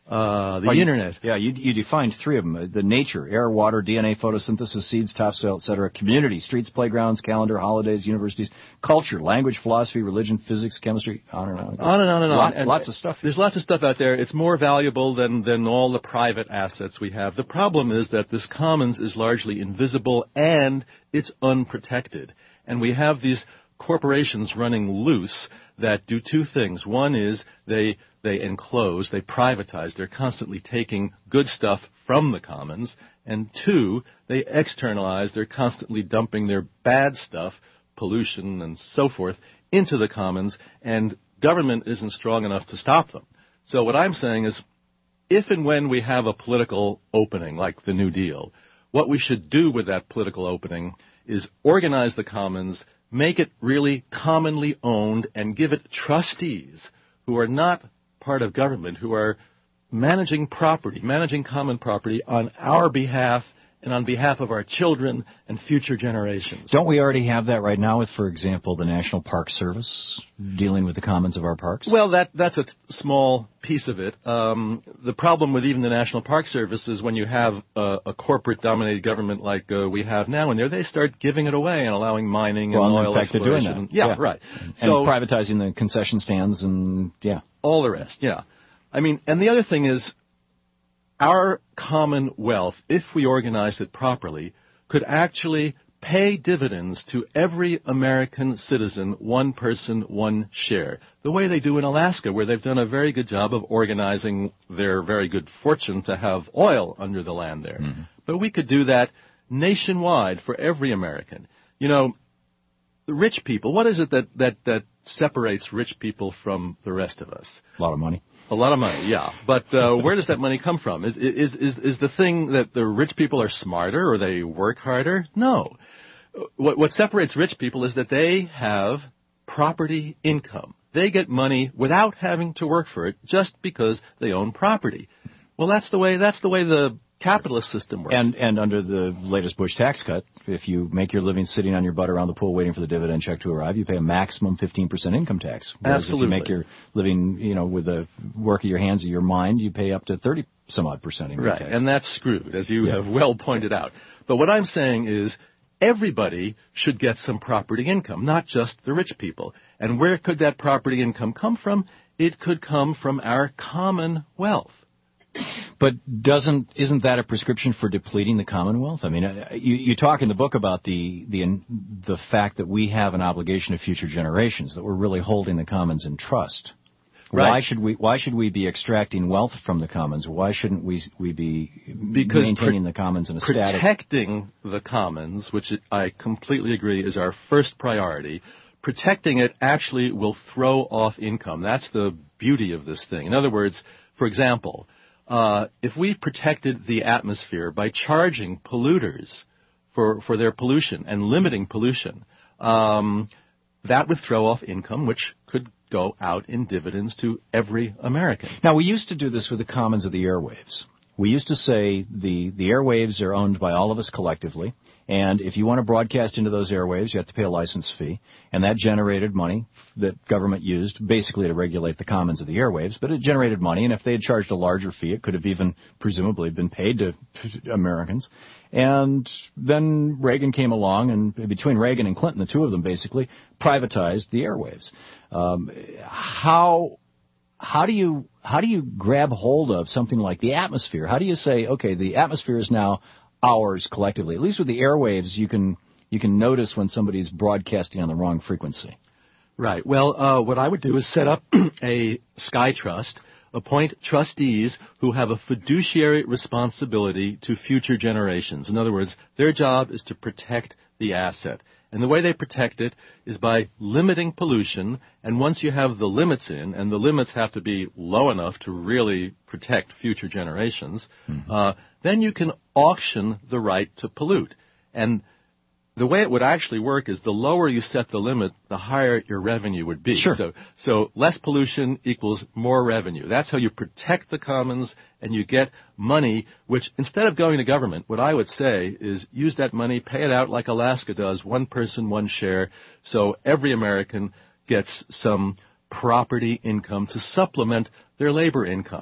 uh, the oh, you, internet. Yeah, you, you defined three of them. The nature, air, water, D N A, photosynthesis, seeds, topsoil, et cetera. Community, streets, playgrounds, calendar, holidays, universities. Culture, language, philosophy, religion, physics, chemistry, on and on. On and on and on. Lot, and lots of stuff. There's lots of stuff out there. It's more valuable than, than all the private assets we have. The problem is that this commons is largely invisible and it's unprotected. And we have these corporations running loose that do two things. One is they they enclose, they privatize, they're constantly taking good stuff from the commons. And two, they externalize, they're constantly dumping their bad stuff, pollution and so forth, into the commons, and government isn't strong enough to stop them. So what I'm saying is, if and when we have a political opening like the New Deal, what we should do with that political opening is organize the commons, make it really commonly owned, and give it trustees who are not part of government, who are managing property, managing common property on our behalf and on behalf of our children and future generations. Don't we already have that right now with, for example, the National Park Service dealing with the commons of our parks? Well, that that's a t- small piece of it. Um, the problem with even the National Park Service is when you have a, a corporate-dominated government like uh, we have now in there, they start giving it away and allowing mining and well, oil in fact, they're doing exploration. that. Yeah, yeah, right. And so privatizing the concession stands and, yeah. All the rest, yeah. I mean, and the other thing is, our common wealth, if we organized it properly, could actually pay dividends to every American citizen, one person, one share, the way they do in Alaska, where they've done a very good job of organizing their very good fortune to have oil under the land there. Mm-hmm. But we could do that nationwide for every American. You know, the rich people, what is it that, that, that separates rich people from the rest of us? A lot of money. A lot of money, yeah. But uh, where does that money come from? Is, is is is the thing that the rich people are smarter or they work harder? No. What what separates rich people is that they have property income. They get money without having to work for it just because they own property. Well, that's the way that's the way the capitalist system works. And and under the latest Bush tax cut, if you make your living sitting on your butt around the pool waiting for the dividend check to arrive, you pay a maximum fifteen percent income tax. Whereas Absolutely. if you make your living, you know, with the work of your hands or your mind, you pay up to thirty some odd percent income right. tax. Right, and that's screwed, as you yeah. have well pointed out. But what I'm saying is everybody should get some property income, not just the rich people. And where could that property income come from? It could come from our common wealth. But doesn't isn't that a prescription for depleting the Commonwealth? I mean, you, you talk in the book about the the the fact that we have an obligation to future generations, that we're really holding the commons in trust. Right. Why should we Why should we be extracting wealth from the commons? Why shouldn't we we be because maintaining pr- the commons in a static? Protecting the commons, which I completely agree is our first priority. Protecting it actually will throw off income. That's the beauty of this thing. In other words, for example, Uh, if we protected the atmosphere by charging polluters for, for their pollution and limiting pollution, um, that would throw off income, which could go out in dividends to every American. Now, we used to do this with the commons of the airwaves. We used to say the, the airwaves are owned by all of us collectively, and if you want to broadcast into those airwaves, you have to pay a license fee, and that generated money that government used basically to regulate the commons of the airwaves, but it generated money, and if they had charged a larger fee, it could have even presumably been paid to Americans. And then Reagan came along, and between Reagan and Clinton, the two of them basically privatized the airwaves. Um, how... How do you how do you grab hold of something like the atmosphere? How do you say, okay, the atmosphere is now ours collectively? At least with the airwaves, you can you can notice when somebody's broadcasting on the wrong frequency. Right. Well, uh, what I would do is set up a Sky Trust, appoint trustees who have a fiduciary responsibility to future generations. In other words, their job is to protect the asset. And the way they protect it is by limiting pollution, and once you have the limits in, and the limits have to be low enough to really protect future generations, mm-hmm. uh, then you can auction the right to pollute. And the way it would actually work is the lower you set the limit, the higher your revenue would be. Sure. So, so less pollution equals more revenue. That's how you protect the commons and you get money, which instead of going to government, what I would say is use that money, pay it out like Alaska does, one person, one share, so every American gets some property income to supplement their labor income.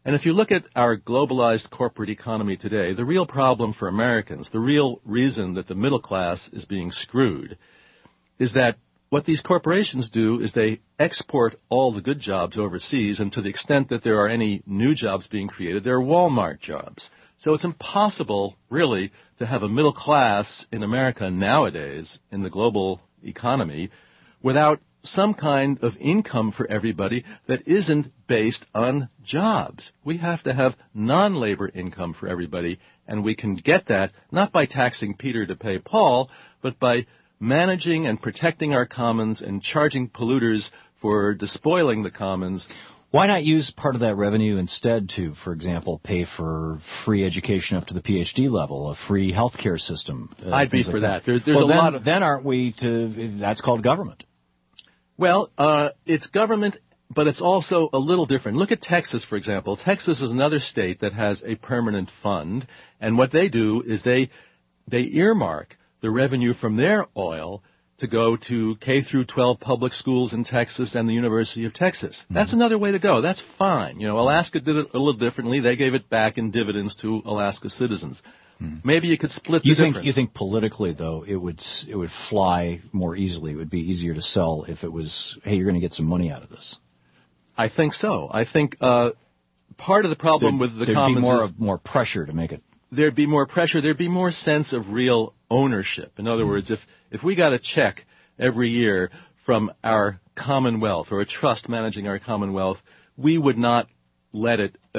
And if you look at our globalized corporate economy today, the real problem for Americans, the real reason that the middle class is being screwed, is that what these corporations do is they export all the good jobs overseas, and to the extent that there are any new jobs being created, they're Walmart jobs. So it's impossible, really, to have a middle class in America nowadays, in the global economy, without some kind of income for everybody that isn't based on jobs. We have to have non-labor income for everybody, and we can get that not by taxing Peter to pay Paul, but by managing and protecting our commons and charging polluters for despoiling the commons. Why not use part of that revenue instead to, for example, pay for free education up to the P H D level, a free health care system? Uh, I'd be like for that. that. There, there's well, a then, lot of... Then aren't we to... That's called government. Well, uh, it's government, but it's also a little different. Look at Texas, for example. Texas is another state that has a permanent fund, and what they do is they they earmark the revenue from their oil to go to K through twelve public schools in Texas and the University of Texas. Mm-hmm. That's another way to go. That's fine. You know, Alaska did it a little differently. They gave it back in dividends to Alaska citizens. Mm-hmm. Maybe you could split the you think, difference. You think politically, though, it would it would fly more easily? It would be easier to sell if it was, hey, you're going to get some money out of this? I think so. I think uh, part of the problem there, with the there'd commons be more, is more pressure to make it. There'd be more pressure. There'd be more sense of real ownership. In other mm-hmm. words, if, if we got a check every year from our commonwealth or a trust managing our commonwealth, we would not let it, uh,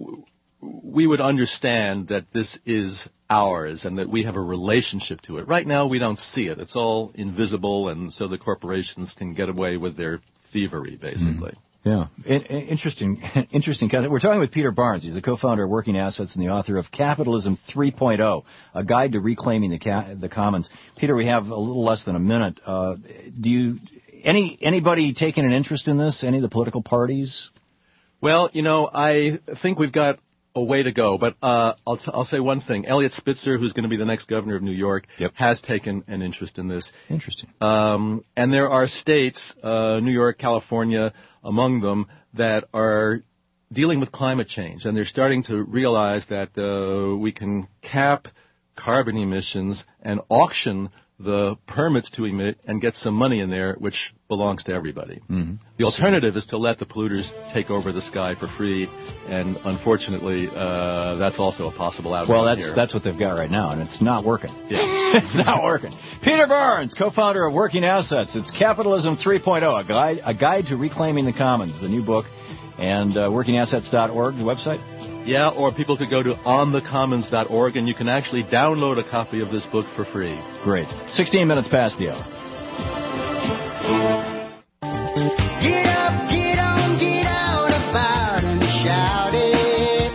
we would understand that this is ours and that we have a relationship to it. Right now, we don't see it. It's all invisible, and so the corporations can get away with their thievery, basically. Mm-hmm. Yeah, interesting. Interesting. We're talking with Peter Barnes. He's the co-founder of Working Assets and the author of Capitalism three point oh, a guide to reclaiming the ca- the commons. Peter, we have a little less than a minute. Uh, do you any anybody taking an interest in this? Any of the political parties? Well, you know, I think we've got a way to go, but uh, I'll t- I'll say one thing. Elliot Spitzer, who's going to be the next governor of New York, yep. has taken an interest in this. Interesting. Um, and there are states, uh, New York, California, among them, that are dealing with climate change, and they're starting to realize that uh, we can cap carbon emissions and auction the permits to emit and get some money in there, which belongs to everybody. Mm-hmm. The alternative is to let the polluters take over the sky for free, and unfortunately, uh, that's also a possible outcome. Well, that's here. that's what they've got right now, and it's not working. Yeah. It's not working. Peter Barnes, co-founder of Working Assets. It's Capitalism three point oh, a guide, a guide to reclaiming the commons, the new book, and uh, working assets dot org, the website. Yeah, or people could go to on the commons dot org, and you can actually download a copy of this book for free. Great. sixteen minutes past the hour. Get up, get on, get out about and shout it.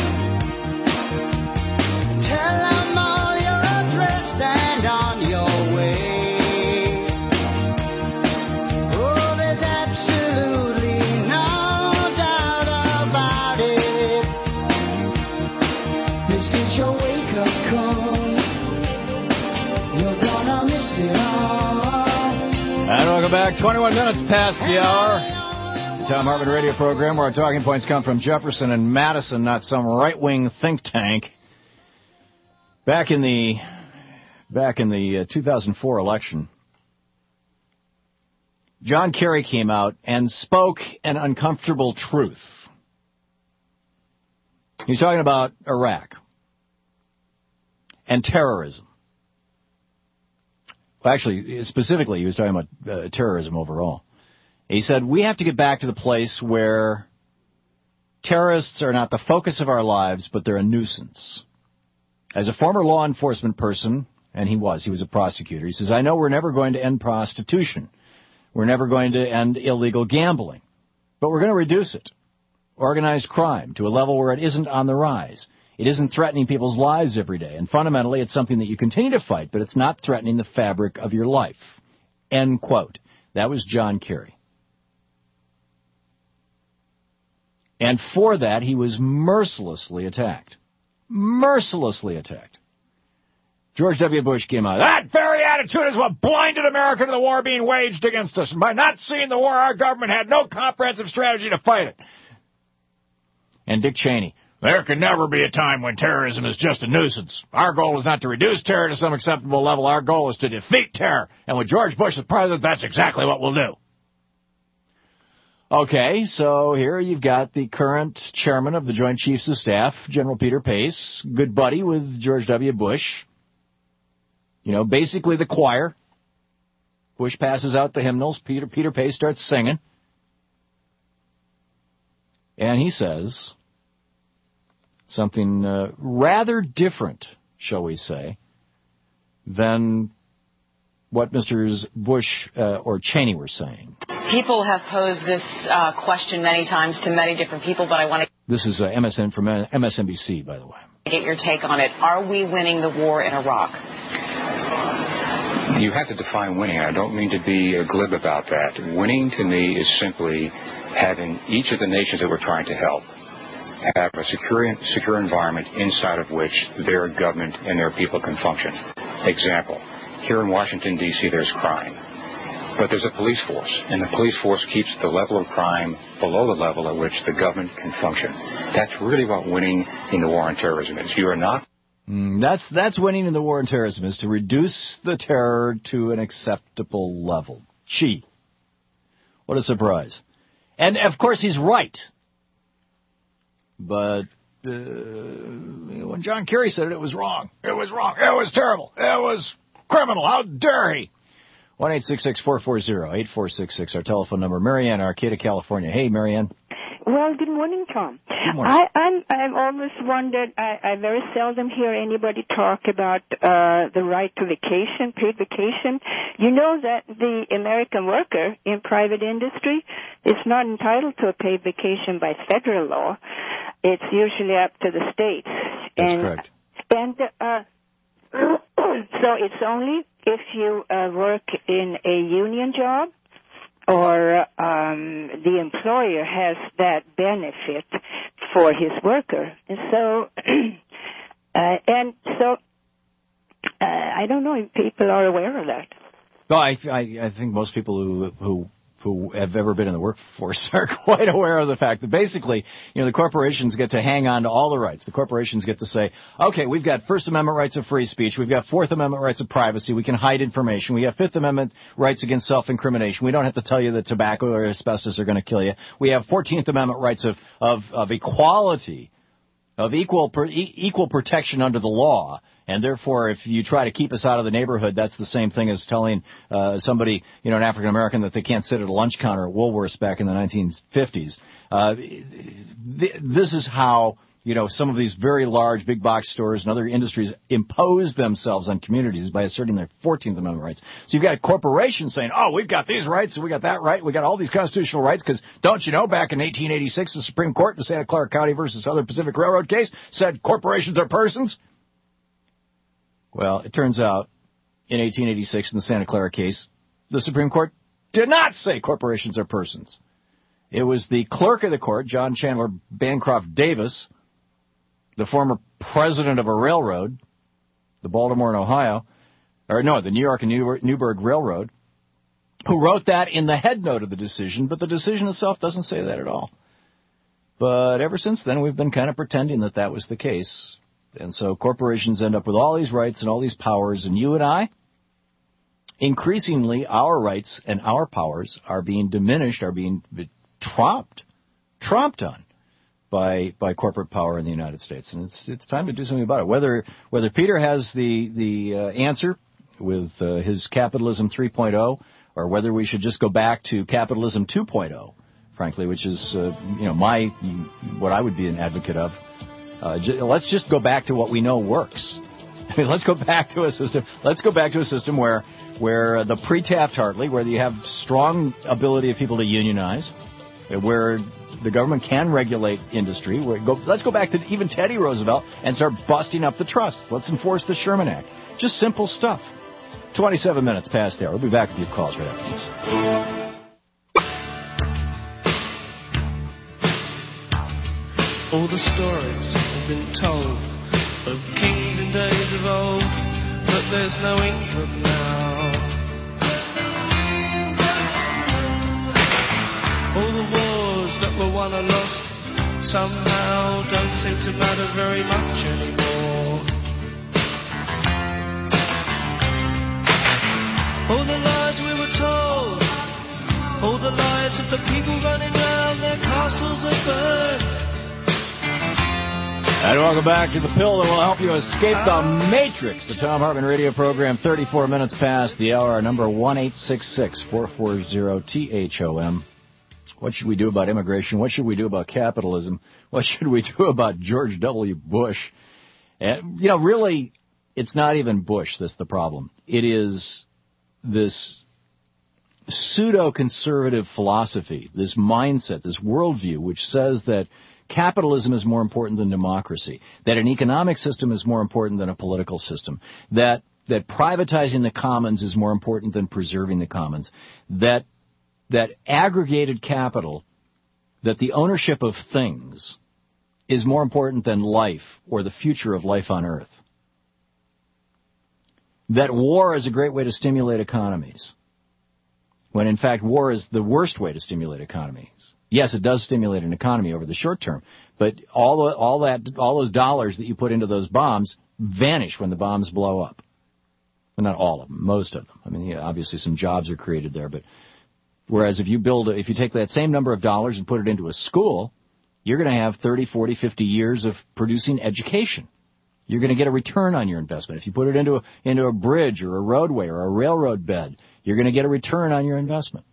Tell them all your address and on your way. Oh, there's absolutely no doubt about it. This is your wake-up call. You're gonna miss it all. And welcome back. twenty-one minutes past the hour. The Tom Hartman radio program where our talking points come from Jefferson and Madison, not some right-wing think tank. Back in the back in the uh, two thousand four election, John Kerry came out and spoke an uncomfortable truth. He's talking about Iraq and terrorism. Well, actually, specifically, he was talking about uh, terrorism overall. He said, we have to get back to the place where terrorists are not the focus of our lives, but they're a nuisance. As a former law enforcement person, and he was, he was a prosecutor, he says, I know we're never going to end prostitution. We're never going to end illegal gambling. But we're going to reduce it. Organized crime to a level where it isn't on the rise. It isn't threatening people's lives every day. And fundamentally, it's something that you continue to fight, but it's not threatening the fabric of your life. End quote. That was John Kerry. And for that, he was mercilessly attacked. Mercilessly attacked. George W. Bush came out. That very attitude is what blinded America to the war being waged against us. And by not seeing the war, our government had no comprehensive strategy to fight it. And Dick Cheney. There can never be a time when terrorism is just a nuisance. Our goal is not to reduce terror to some acceptable level. Our goal is to defeat terror. And with George Bush as president, that's exactly what we'll do. Okay, so here you've got the current chairman of the Joint Chiefs of Staff, General Peter Pace, good buddy with George W. Bush. You know, basically the choir. Bush passes out the hymnals. Peter, Peter Pace starts singing. And he says something uh, rather different, shall we say, than what Mister Bush uh, or Cheney were saying. People have posed this uh, question many times to many different people, but I want to... This is uh, M S N from M S N B C, by the way. Get your take on it. Are we winning the war in Iraq? You have to define winning. I don't mean to be uh, glib about that. Winning to me is simply having each of the nations that we're trying to help have a secure, secure environment inside of which their government and their people can function. Example, here in Washington, D C, there's crime. But there's a police force, and the police force keeps the level of crime below the level at which the government can function. That's really what winning in the war on terrorism is. You are not... Mm, that's that's winning in the war on terrorism, is to reduce the terror to an acceptable level. Gee, what a surprise. And, of course, he's right. But uh, when John Kerry said it, it was wrong. It was wrong. It was terrible. It was criminal. How dare he? one eight six six, four four zero, eight four six six, our telephone number. Marianne, Arcata, California. Hey, Marianne. Well, good morning, Tom. Good morning. I, I'm, I've always wondered, I, I very seldom hear anybody talk about uh, the right to vacation, paid vacation. You know that the American worker in private industry is not entitled to a paid vacation by federal law. It's usually up to the states. That's and, correct. And uh, so it's only if you uh, work in a union job or um, the employer has that benefit for his worker. And so, uh, and so, uh, I don't know if people are aware of that. No, I, I, I think most people who, who who have ever been in the workforce are quite aware of the fact that basically, you know, the corporations get to hang on to all the rights. The corporations get to say, okay, we've got First Amendment rights of free speech. We've got Fourth Amendment rights of privacy. We can hide information. We have Fifth Amendment rights against self-incrimination. We don't have to tell you that tobacco or asbestos are going to kill you. We have Fourteenth Amendment rights of, of, of equality, of equal, per, e- equal protection under the law. And therefore, if you try to keep us out of the neighborhood, that's the same thing as telling uh, somebody, you know, an African American, that they can't sit at a lunch counter at Woolworths back in the nineteen fifties. Uh, th- this is how, you know, some of these very large big box stores and other industries impose themselves on communities by asserting their Fourteenth Amendment rights. So you've got corporations saying, oh, we've got these rights and we got that right. We got all these constitutional rights because, don't you know, back in eighteen eighty-six, the Supreme Court in the Santa Clara County versus Southern Pacific Railroad case said corporations are persons. Well, it turns out in eighteen eighty-six in the Santa Clara case, the Supreme Court did not say corporations are persons. It was the clerk of the court, John Chandler Bancroft Davis, the former president of a railroad, the Baltimore and Ohio, or no, the New York and Newburgh Railroad, who wrote that in the head note of the decision, but the decision itself doesn't say that at all. But ever since then, we've been kind of pretending that that was the case. And so corporations end up with all these rights and all these powers, and you and I, increasingly our rights and our powers are being diminished, are being tromped, tromped on by by corporate power in the United States. And it's it's time to do something about it. Whether whether Peter has the, the uh, answer with uh, his capitalism three point oh, or whether we should just go back to capitalism two point oh, frankly, which is uh, you know my what I would be an advocate of. Uh, j- let's just go back to what we know works. I mean, let's go back to a system. Let's go back to a system where, where the pre-Taft-Hartley, where you have strong ability of people to unionize, where the government can regulate industry. Where go, let's go back to even Teddy Roosevelt and start busting up the trusts. Let's enforce the Sherman Act. Just simple stuff. twenty-seven minutes past there. We'll be back with your calls right after this. All the stories have been told of kings in days of old, but there's no England now. All the wars that were won or lost somehow don't seem to matter very much anymore. All the lies we were told, all the lives of the people running round their castles are burned. And welcome back to the pill that will help you escape the Matrix. The Tom Hartman radio program, thirty-four minutes past the hour. Number one eight six six, four four zero, T H O M. What should we do about immigration? What should we do about capitalism? What should we do about George W. Bush? And, you know, really, it's not even Bush that's the problem. It is this pseudo-conservative philosophy, this mindset, this worldview, which says that capitalism is more important than democracy, that an economic system is more important than a political system, that that privatizing the commons is more important than preserving the commons, that that aggregated capital, that the ownership of things is more important than life or the future of life on Earth, that war is a great way to stimulate economies, when in fact war is the worst way to stimulate economies. Yes, it does stimulate an economy over the short term, but all the, all that all those dollars that you put into those bombs vanish when the bombs blow up. Well, not all of them, most of them. I mean, yeah, obviously some jobs are created there, but whereas if you build, a, if you take that same number of dollars and put it into a school, you're going to have thirty, forty, fifty years of producing education. You're going to get a return on your investment. If you put it into a, into a bridge or a roadway or a railroad bed, you're going to get a return on your investment.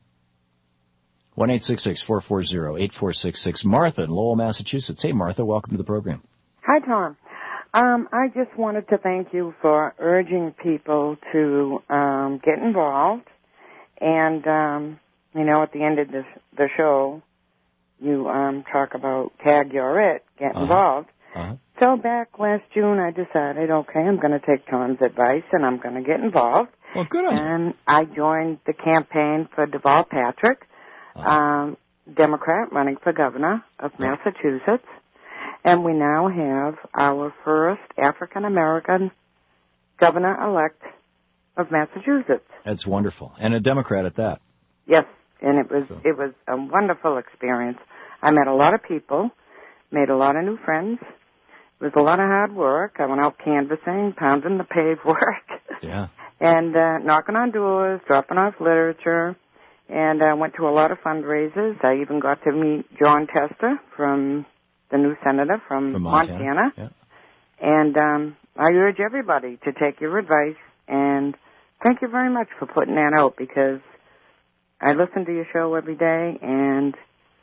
one eight six six, four four zero, eight four six six. Martha in Lowell, Massachusetts. Hey, Martha, welcome to the program. Hi, Tom. Um, I just wanted to thank you for urging people to um, get involved. And, um, you know, at the end of this, the show, you um, talk about tag you're it, get uh-huh. involved. Uh-huh. So back last June, I decided, okay, I'm going to take Tom's advice and I'm going to get involved. Well, good on you. And I joined the campaign for Deval Patrick. Um, Democrat running for governor of Massachusetts, and we now have our first African-American governor-elect of Massachusetts. That's wonderful, and a Democrat at that. Yes, and it was so. It was a wonderful experience. I met a lot of people, made a lot of new friends. It was a lot of hard work. I went out canvassing, pounding the pavement, yeah, and uh, knocking on doors, dropping off literature. And I went to a lot of fundraisers. I even got to meet John Tester, from the new senator from, from Montana. Montana. Yeah. And um, I urge everybody to take your advice. And thank you very much for putting that out, because I listen to your show every day. And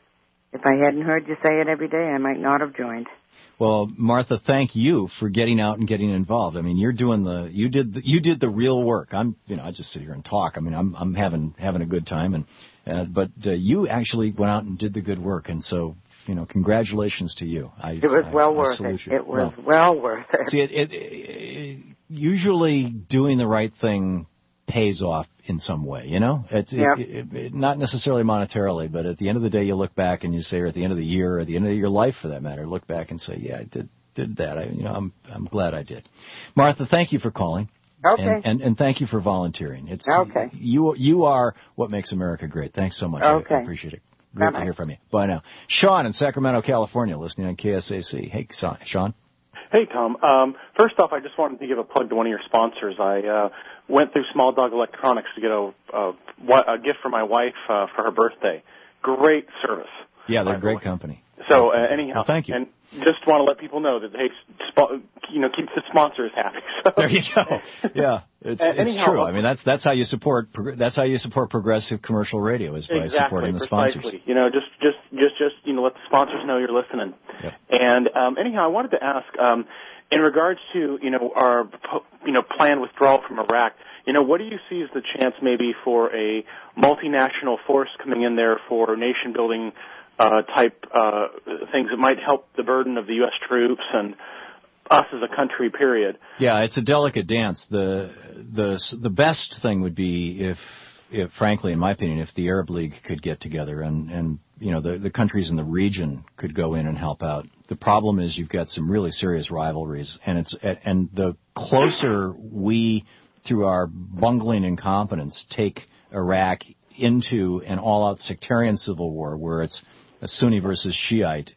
if I hadn't heard you say it every day, I might not have joined. Well, Martha, thank you for getting out and getting involved. I mean, you're doing the you did the, you did the real work. I'm you know I just sit here and talk. I mean, I'm I'm having having a good time, and uh, but uh, you actually went out and did the good work, and so you know, congratulations to you. I, it was I, well I worth it. You. It was well, well worth it. See, it, it, it, usually doing the right thing pays off in some way, you know? It, yep. it, it, it, not necessarily monetarily, but at the end of the day, you look back and you say, or at the end of the year, or at the end of your life for that matter, look back and say, yeah, I did did that. I, you know, I'm I'm glad I did. Martha, thank you for calling. Okay. And, and, and thank you for volunteering. It's okay. You you are what makes America great. Thanks so much. Okay. I, I appreciate it. Great Bye-bye. to hear from you. Bye now. Sean in Sacramento, California, listening on K S A C. Hey, Sean. Hey, Tom. Um, first off, I just wanted to give a plug to one of your sponsors. I uh, went through Small Dog Electronics to get a, a, a gift for my wife uh, for her birthday. Great service. Yeah, they're a great company. So, uh, anyhow, well, thank you. And just want to let people know that they, sp- you know, keep the sponsors happy. So. There you go. Yeah, it's, uh, it's anyhow, true. I mean, that's that's how you support that's how you support progressive commercial radio, is by exactly, supporting the precisely. sponsors. You know, just just just just you know, let the sponsors know you're listening. Yep. And um, anyhow, I wanted to ask, um, in regards to you know our you know planned withdrawal from Iraq. You know, what do you see as the chance maybe for a multinational force coming in there for nation building uh, type uh, things that might help the burden of the U S troops and us as a country, period? Yeah, it's a delicate dance. The the the best thing would be if, if frankly, in my opinion, if the Arab League could get together and, and you know, the, the countries in the region could go in and help out. The problem is you've got some really serious rivalries, and it's and the closer we, through our bungling incompetence, take Iraq into an all-out sectarian civil war where it's a Sunni versus Shiite,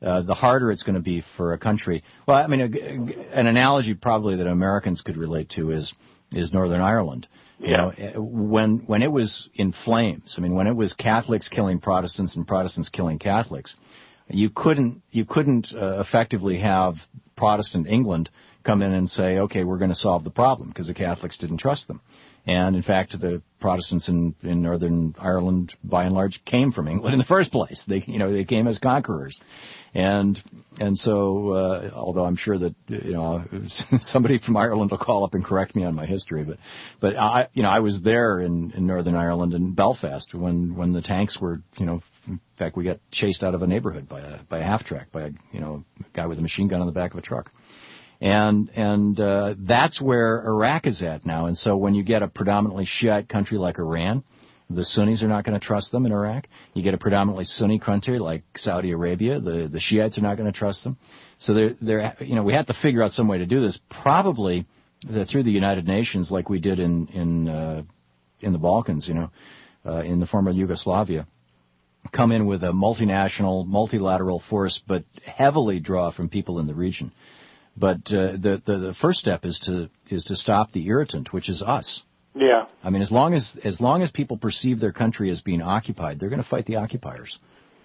uh, the harder it's going to be for a country. Well, I mean, a, an analogy probably that Americans could relate to is is Northern Ireland. You Yeah. know, when when it was in flames, I mean, when it was Catholics killing Protestants and Protestants killing Catholics, you couldn't you couldn't uh, effectively have Protestant England come in and say, okay, we're going to solve the problem, because the Catholics didn't trust them. And in fact, the Protestants in, in Northern Ireland, by and large, came from England in the first place. They, you know, they came as conquerors, and and so uh, although I'm sure that you know somebody from Ireland will call up and correct me on my history, but but I you know I was there in, in Northern Ireland in Belfast when when the tanks were you know in fact we got chased out of a neighborhood by a by a half track by a you know guy with a machine gun on the back of a truck. And and uh, that's where Iraq is at now. And so when you get a predominantly Shiite country like Iran, the Sunnis are not going to trust them in Iraq. You get a predominantly Sunni country like Saudi Arabia, the the Shiites are not going to trust them. So they're they're you know we have to figure out some way to do this. Probably uh, through the United Nations, like we did in in uh, in the Balkans, you know, uh, in the former Yugoslavia. Come in with a multinational, multilateral force, but heavily draw from people in the region. But uh, the, the the first step is to is to stop the irritant, which is us. Yeah. I mean, as long as as long as people perceive their country as being occupied, they're going to fight the occupiers.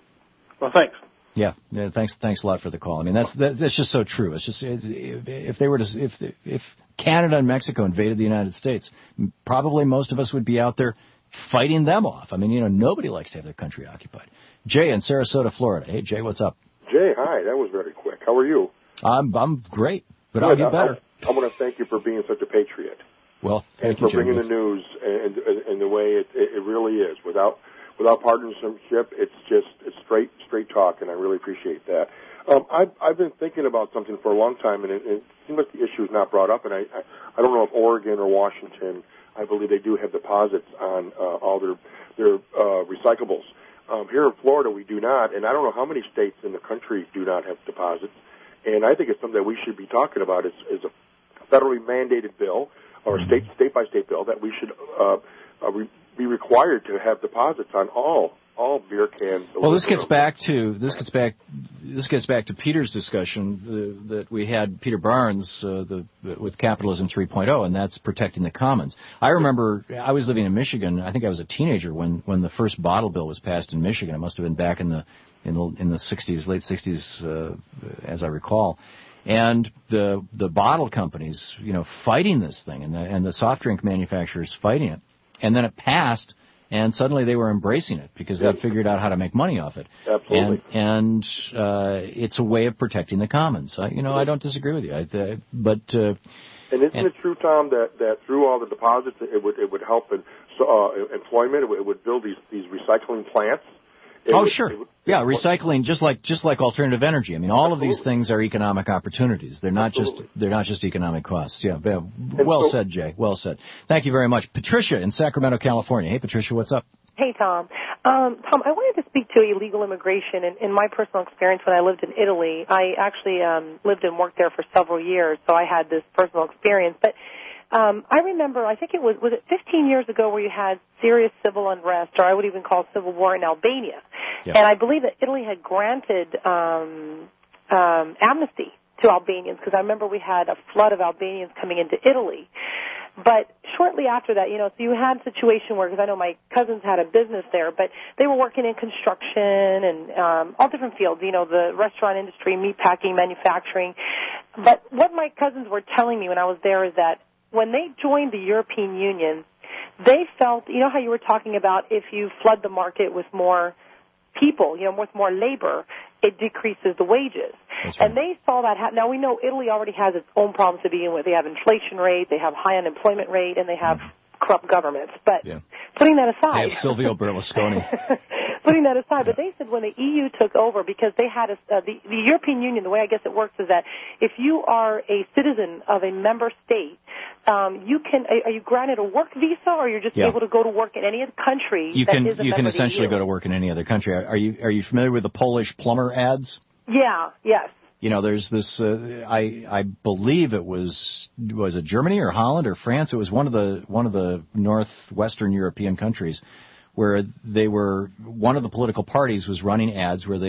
Well, thanks. Yeah. yeah. Thanks. Thanks a lot for the call. I mean, that's that, that's just so true. It's just if, if they were to if if Canada and Mexico invaded the United States, probably most of us would be out there fighting them off. I mean, you know, nobody likes to have their country occupied. Jay in Sarasota, Florida. Hey, Jay, what's up? Jay, hi. That was very quick. How are you? I'm I'm great, but I'll get better. I, I want to thank you for being such a patriot. Well, thank and you, for bringing Jay. the news and, and, and the way it, it really is. Without without partisanship, it's just it's straight straight talk, and I really appreciate that. Um, I've I've been thinking about something for a long time, and it, it seems like the issue is not brought up. And I, I I don't know if Oregon or Washington, I believe they do have deposits on uh, all their their uh, recyclables. Um, here in Florida, we do not, and I don't know how many states in the country do not have deposits. And I think it's something that we should be talking about. Is is a federally mandated bill or a state state by state bill that we should uh, uh, re- be required to have deposits on all all beer cans. Well, this gets back to this gets back this gets back to Peter's discussion the, that we had Peter Barnes uh, the, with Capitalism three point oh, and that's protecting the commons. I remember I was living in Michigan. I think I was a teenager when when the first bottle bill was passed in Michigan. It must have been back in the in the in the sixties, late sixties, uh, as I recall. And the the bottle companies, you know, fighting this thing, and the and the soft drink manufacturers fighting it, and then it passed. And suddenly they were embracing it because they figured out how to make money off it. Absolutely. And, and uh, it's a way of protecting the commons. I, you know, I don't disagree with you. I, uh, but uh, and isn't and, it true, Tom, that, that through all the deposits, it would it would help in uh, employment? It would, it would build these these recycling plants. It oh, would, sure. It would, yeah, recycling, just like just like alternative energy. I mean, all Absolutely. of these things are economic opportunities. They're not Absolutely. just they're not just economic costs. Yeah, yeah. Well so, said, Jay. Well said. Thank you very much, Patricia in Sacramento, California. Hey, Patricia, what's up? Hey, Tom. Um, Tom, I wanted to speak to illegal immigration. And in my personal experience when I lived in Italy, I actually um, lived and worked there for several years, so I had this personal experience. But um, I remember, I think it was, was it fifteen years ago where you had serious civil unrest, or I would even call it civil war in Albania. Yeah. And I believe that Italy had granted um, um, amnesty to Albanians, because I remember we had a flood of Albanians coming into Italy. But shortly after that, you know, so you had a situation where, because I know my cousins had a business there, but they were working in construction and um, all different fields, you know, the restaurant industry, meat packing, manufacturing. But what my cousins were telling me when I was there is that when they joined the European Union, they felt, you know how you were talking about if you flood the market with more people, you know, with more labor, it decreases the wages. Right. And they saw that happen. Now, we know Italy already has its own problems to begin with. They have inflation rate, they have high unemployment rate, and they have mm-hmm. corrupt governments. But yeah. putting that aside... They have Silvio Berlusconi. Putting that aside, but they said when the E U took over, because they had a, uh, the, the European Union, the way I guess it works is that if you are a citizen of a member state, um, you can, are you granted a work visa, or you're just yeah. able to go to work in any other country you that can, is a You member can of the essentially E U. go to work in any other country. Are you, are you familiar with the Polish plumber ads? Yeah, yes. You know, there's this, uh, I, I believe it was, was it Germany or Holland or France? It was one of the, one of the northwestern European countries where they were, one of the political parties was running ads where they,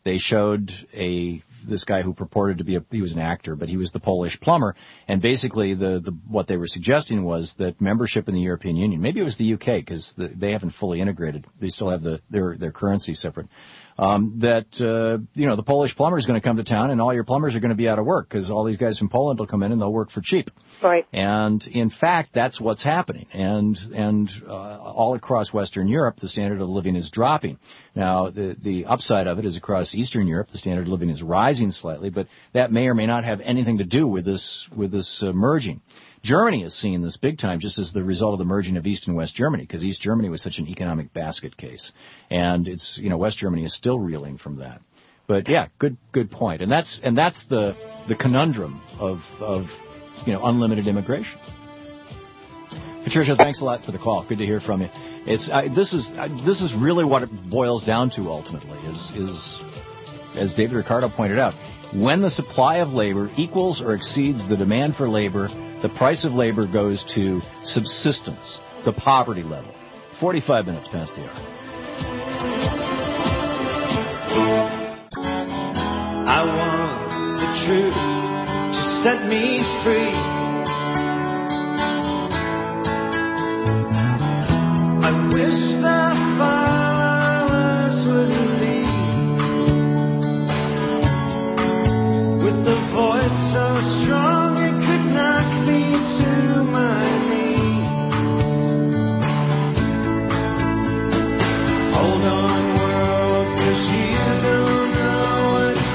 they showed a this guy who purported to be a he was an actor, but he was the Polish plumber, and basically the, the what they were suggesting was that membership in the European Union, maybe it was the U K because the, they haven't fully integrated, they still have the their their currency separate. Um, that uh, you know the Polish plumber is going to come to town, and all your plumbers are going to be out of work because all these guys from Poland will come in and they'll work for cheap. Right. And in fact, that's what's happening. And and uh, all across Western Europe, the standard of living is dropping. Now, the the upside of it is across Eastern Europe, the standard of living is rising slightly, but that may or may not have anything to do with this with this uh, merging. Germany is seeing this big time just as the result of the merging of East and West Germany, because East Germany was such an economic basket case. And it's, you know, West Germany is still reeling from that. But yeah, good, good point. And that's, and that's the, the conundrum of, of, you know, unlimited immigration. Patricia, thanks a lot for the call. Good to hear from you. It's, I, this is, I, this is really what it boils down to ultimately is, is, as David Ricardo pointed out, when the supply of labor equals or exceeds the demand for labor, the price of labor goes to subsistence, the poverty level. forty-five minutes past the hour. I want the truth to set me free. I wish the flowers would leave with the voice so strong it could knock me to my knees. Hold on, world, 'cause you don't know what's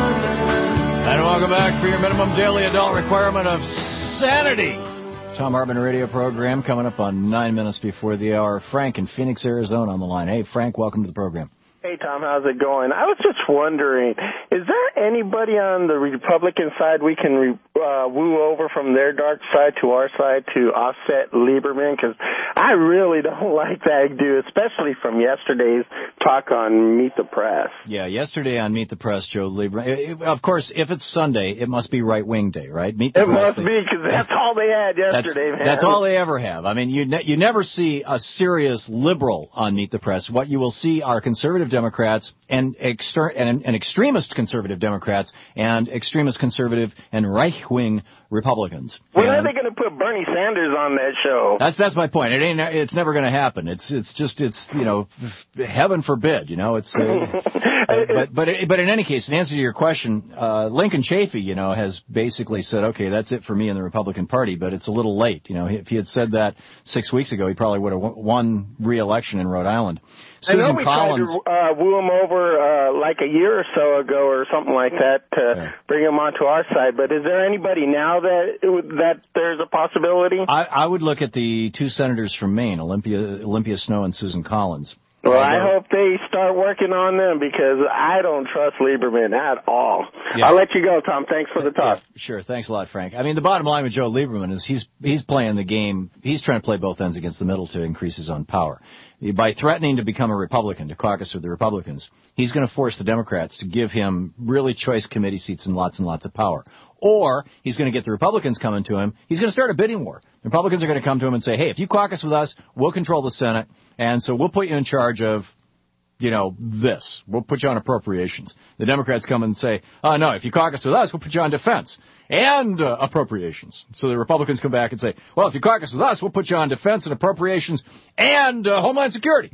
coming. And welcome back for your minimum daily adult requirement of sanity. Tom Hartman radio program coming up on nine minutes before the hour. Frank in Phoenix, Arizona on the line. Hey, Frank, welcome to the program. Hey, Tom, how's it going? I was just wondering, is there anybody on the Republican side we can re, uh, woo over from their dark side to our side to offset Lieberman? Because I really don't like that dude, especially from yesterday's talk on Meet the Press. Yeah, yesterday on Meet the Press, Joe Lieberman. Of course, if it's Sunday, it must be right-wing day, right? Meet the it Press. It must be, because that's all they had yesterday, that's, man. That's all they ever have. I mean, you ne- you never see a serious liberal on Meet the Press. What you will see are conservative Democrats and, exter- and, and extremist conservative Democrats and extremist conservative and right-wing Republicans. When and are they going to put Bernie Sanders on that show? That's that's my point. It ain't. It's never going to happen. It's it's just it's you know, heaven forbid. You know, it's. Uh, but but but in any case, in answer to your question, uh, Lincoln Chafee, you know, has basically said, okay, that's it for me in the Republican Party. But it's a little late. You know, if he had said that six weeks ago, he probably would have won re-election in Rhode Island. Susan I know we Collins, tried to uh, woo him over uh, like a year or so ago or something like that to yeah. bring him onto our side. But is there anybody now that that there's a possibility? I, I would look at the two senators from Maine, Olympia, Olympia Snowe and Susan Collins. Well, I hope they start working on them because I don't trust Lieberman at all. Yeah. I'll let you go, Tom. Thanks for the talk. Yeah, sure. Thanks a lot, Frank. I mean, the bottom line with Joe Lieberman is he's he's playing the game. He's trying to play both ends against the middle to increase his own power. By threatening to become a Republican, to caucus with the Republicans, he's going to force the Democrats to give him really choice committee seats and lots and lots of power. Or he's going to get the Republicans coming to him. He's going to start a bidding war. The Republicans are going to come to him and say, hey, if you caucus with us, we'll control the Senate, and so we'll put you in charge of, you know, this. We'll put you on appropriations. The Democrats come and say, oh, no, if you caucus with us, we'll put you on defense and uh, appropriations. So the Republicans come back and say, well, if you caucus with us, we'll put you on defense and appropriations and uh, Homeland Security.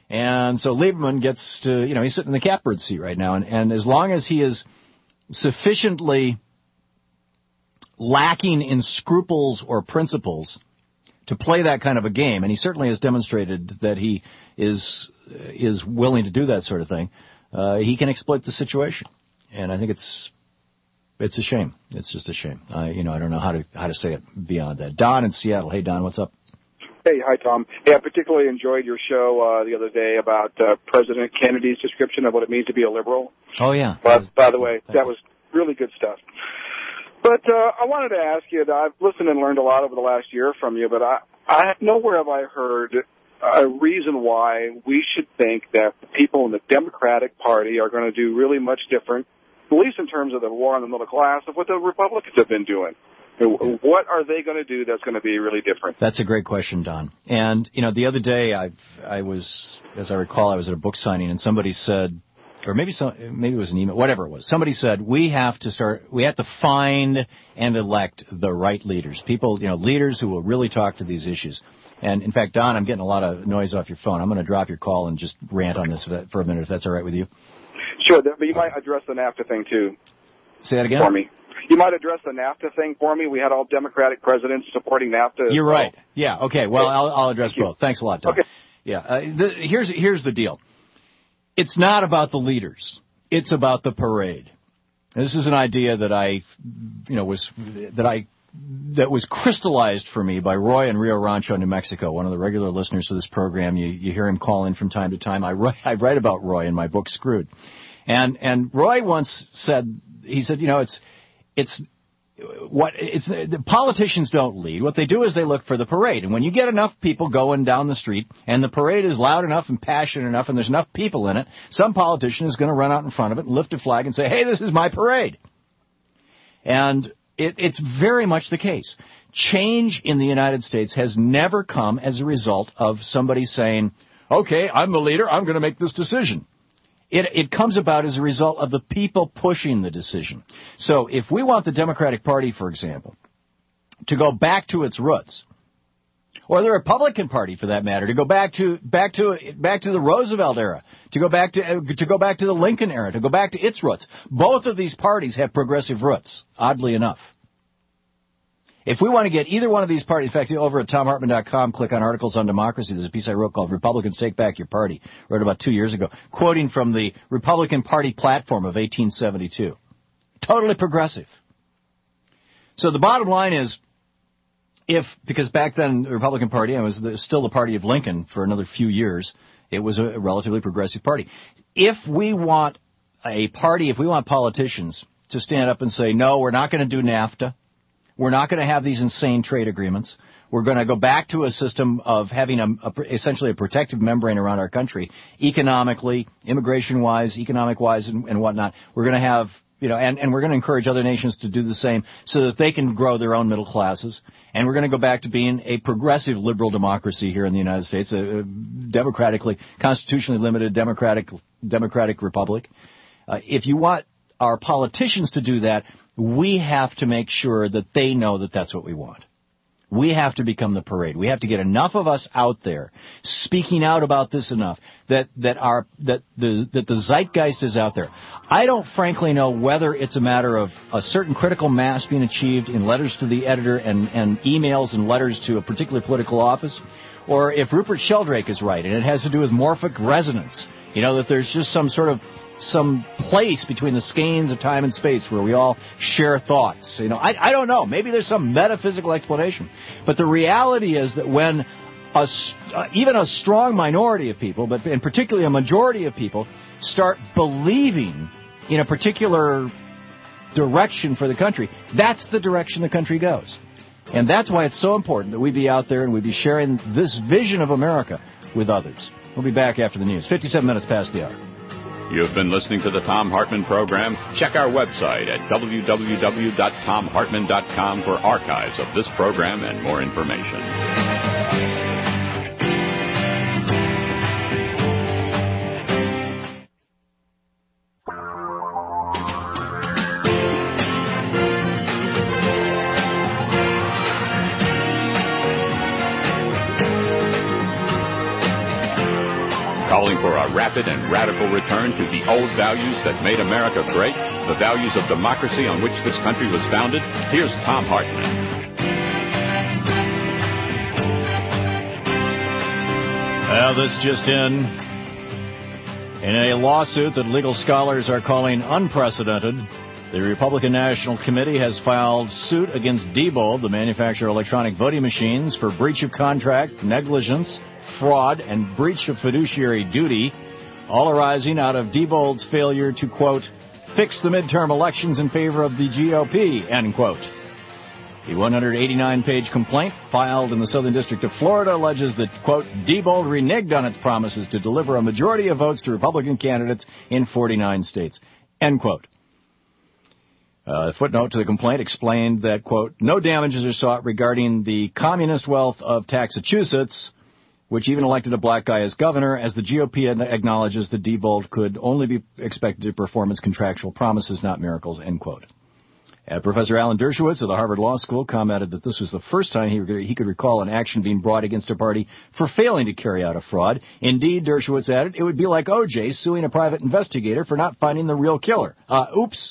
And so Lieberman gets to, you know, he's sitting in the catbird seat right now, and, and as long as he is sufficiently lacking in scruples or principles to play that kind of a game, and he certainly has demonstrated that he is is willing to do that sort of thing, uh, he can exploit the situation. And I think it's it's a shame. It's just a shame. I, you know, I don't know how to how to say it beyond that. Don in Seattle. Hey, Don, what's up? Hey, hi, Tom. Hey, I particularly enjoyed your show uh, the other day about uh, President Kennedy's description of what it means to be a liberal. Oh, yeah. But, was, by the way, that was really good stuff. But uh, I wanted to ask you, that I've listened and learned a lot over the last year from you, but I, I nowhere have I heard a reason why we should think that the people in the Democratic Party are going to do really much different, at least in terms of the war on the middle class, of what the Republicans have been doing. What are they going to do that's going to be really different? That's a great question, Don. And, you know, the other day, I I was, as I recall, I was at a book signing, and somebody said, or maybe some, maybe it was an email, whatever it was. Somebody said, we have to start, we have to find and elect the right leaders. People, you know, leaders who will really talk to these issues. And, in fact, Don, I'm getting a lot of noise off your phone. I'm going to drop your call and just rant on this for a minute, if that's all right with you. Sure, but you might address the NAFTA thing, too. Say that again? For me. You might address the NAFTA thing for me. We had all Democratic presidents supporting NAFTA. You're right. Yeah, okay. Well, I'll, I'll address Thank both. you. Thanks a lot, Don. Okay. Yeah, uh, the, here's, here's the deal. It's not about the leaders. It's about the parade. This is an idea that I, you know, was, that I, that was crystallized for me by Roy in Rio Rancho, New Mexico, one of the regular listeners to this program. You, you hear him call in from time to time. I write, I write about Roy in my book, Screwed. And, and Roy once said, he said, you know, it's, it's, what, it's, the politicians don't lead. What they do is they look for the parade. And when you get enough people going down the street and the parade is loud enough and passionate enough and there's enough people in it, some politician is going to run out in front of it and lift a flag and say, hey, this is my parade. And It, it's very much the case. Change in the United States has never come as a result of somebody saying, okay, I'm the leader, I'm going to make this decision. It, it comes about as a result of the people pushing the decision. So if we want the Democratic Party, for example, to go back to its roots, or the Republican Party, for that matter, to go back to back to back to the Roosevelt era, to go back to uh, to go back to the Lincoln era, to go back to its roots. Both of these parties have progressive roots, oddly enough. If we want to get either one of these parties, in fact, over at tom hartman dot com, click on Articles on Democracy. There's a piece I wrote called Republicans Take Back Your Party, wrote about two years ago, quoting from the Republican Party platform of eighteen seventy-two. Totally progressive. So the bottom line is, if, because back then the Republican Party, it was the, still the party of Lincoln for another few years, it was a relatively progressive party. If we want a party, if we want politicians to stand up and say, no, we're not going to do NAFTA, we're not going to have these insane trade agreements, we're going to go back to a system of having a, a, essentially a protective membrane around our country, economically, immigration-wise, economic-wise, and, and whatnot, we're going to have, you know, and, and we're going to encourage other nations to do the same so that they can grow their own middle classes. And we're going to go back to being a progressive liberal democracy here in the United States, a, a democratically, constitutionally limited democratic, democratic republic. Uh, if you want our politicians to do that, we have to make sure that they know that that's what we want. We have to become the parade. We have to get enough of us out there speaking out about this enough that that our that the that the zeitgeist is out there. I don't frankly know whether it's a matter of a certain critical mass being achieved in letters to the editor and, and emails and letters to a particular political office, or if Rupert Sheldrake is right and it has to do with morphic resonance. You know, that there's just some sort of some place between the skeins of time and space where we all share thoughts. You know, I, I don't know. Maybe there's some metaphysical explanation. But the reality is that when a, uh, even a strong minority of people, but in particularly a majority of people, start believing in a particular direction for the country, that's the direction the country goes. And that's why it's so important that we be out there and we be sharing this vision of America with others. We'll be back after the news. fifty-seven minutes past the hour. You've been listening to the Thom Hartmann Program. Check our website at w w w dot tom hartmann dot com for archives of this program and more information. Calling for a rapid and radical return to the old values that made America great, the values of democracy on which this country was founded, here's Thom Hartmann. Well, this just in. In a lawsuit that legal scholars are calling unprecedented, the Republican National Committee has filed suit against Diebold, the manufacturer of electronic voting machines, for breach of contract, negligence, fraud, and breach of fiduciary duty, all arising out of Diebold's failure to, quote, fix the midterm elections in favor of the G O P, end quote. The one hundred eighty-nine page complaint filed in the Southern District of Florida alleges that, quote, Diebold reneged on its promises to deliver a majority of votes to Republican candidates in forty-nine states, end quote. Uh, a footnote to the complaint explained that, quote, no damages are sought regarding the communist wealth of Taxachusetts, which even elected a black guy as governor, as the G O P acknowledges that Diebold could only be expected to perform its contractual promises, not miracles, end quote. Uh, Professor Alan Dershowitz of the Harvard Law School commented that this was the first time he, he could recall an action being brought against a party for failing to carry out a fraud. Indeed, Dershowitz added, it would be like O J suing a private investigator for not finding the real killer. Uh, oops.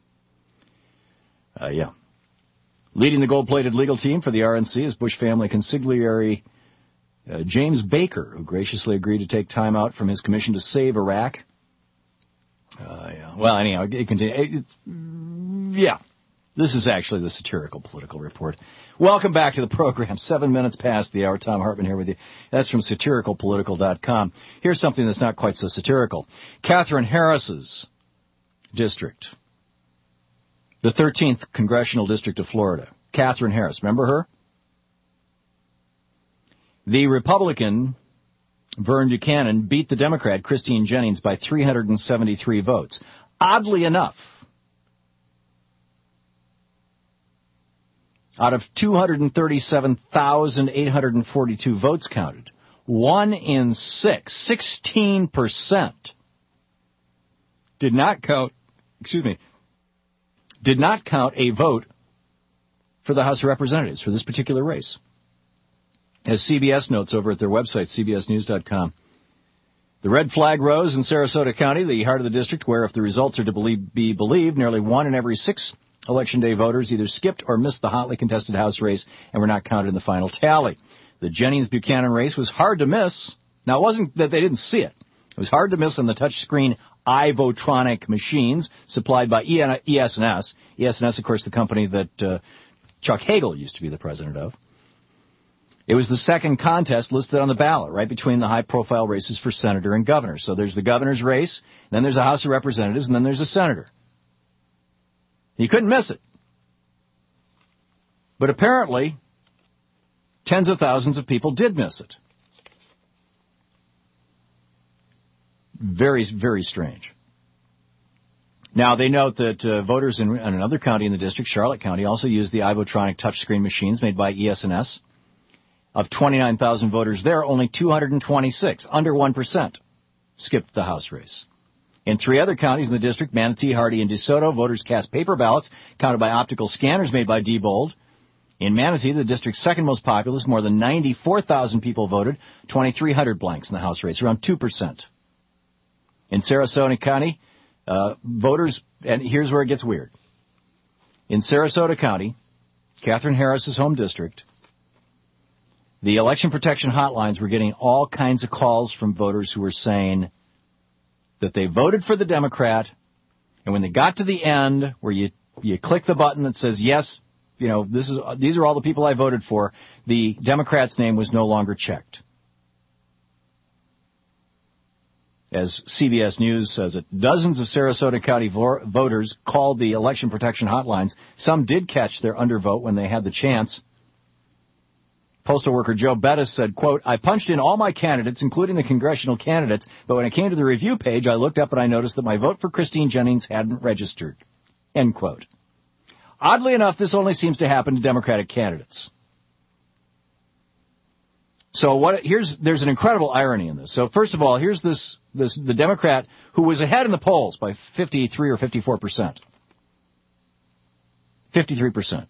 Uh, yeah. Leading the gold-plated legal team for the R N C is Bush family consigliere uh, James Baker, who graciously agreed to take time out from his commission to save Iraq. Uh, yeah. Well, anyhow, it continues. Yeah. This is actually the satirical political report. Welcome back to the program. Seven minutes past the hour. Tom Hartman here with you. That's from satirical political dot com. Here's something that's not quite so satirical. Katherine Harris's district, the thirteenth Congressional District of Florida. Katherine Harris. Remember her? The Republican, Vern Buchanan, beat the Democrat, Christine Jennings, by three hundred seventy-three votes. Oddly enough, out of two hundred thirty-seven thousand eight hundred forty-two votes counted, one in six, sixteen percent, did not count, excuse me, did not count a vote for the House of Representatives for this particular race. As C B S notes over at their website, C B S news dot com, the red flag rose in Sarasota County, the heart of the district, where if the results are to believe, be believed, nearly one in every six Election Day voters either skipped or missed the hotly contested House race and were not counted in the final tally. The Jennings-Buchanan race was hard to miss. Now, it wasn't that they didn't see it. It was hard to miss on the touchscreen iVotronic machines supplied by E S N S. E S N S, of course, the company that uh, Chuck Hagel used to be the president of. It was the second contest listed on the ballot, right between the high-profile races for senator and governor. So there's the governor's race, then there's a House of Representatives, and then there's a senator. You couldn't miss it. But apparently, tens of thousands of people did miss it. Very, very strange. Now, they note that uh, voters in, in another county in the district, Charlotte County, also used the iVotronic touchscreen machines made by E S N S. Of twenty-nine thousand voters there, only two hundred twenty-six, under one percent, skipped the House race. In three other counties in the district, Manatee, Hardy, and DeSoto, voters cast paper ballots counted by optical scanners made by Diebold. In Manatee, the district's second most populous, more than ninety-four thousand people voted, twenty-three hundred blanks in the House race, around two percent. In Sarasota County, uh, voters, and here's where it gets weird. In Sarasota County, Katherine Harris's home district, the election protection hotlines were getting all kinds of calls from voters who were saying that they voted for the Democrat, and when they got to the end where you you click the button that says, yes, you know, this is these are all the people I voted for, the Democrat's name was no longer checked. As C B S News says it, dozens of Sarasota County vo- voters called the election protection hotlines. Some did catch their undervote when they had the chance. Postal worker Joe Bettis said, quote, I punched in all my candidates, including the congressional candidates, but when I came to the review page, I looked up and I noticed that my vote for Christine Jennings hadn't registered, end quote. Oddly enough, this only seems to happen to Democratic candidates. So what? Here's there's an incredible irony in this. So first of all, here's this this the Democrat who was ahead in the polls by fifty-three or fifty-four percent. fifty-three percent.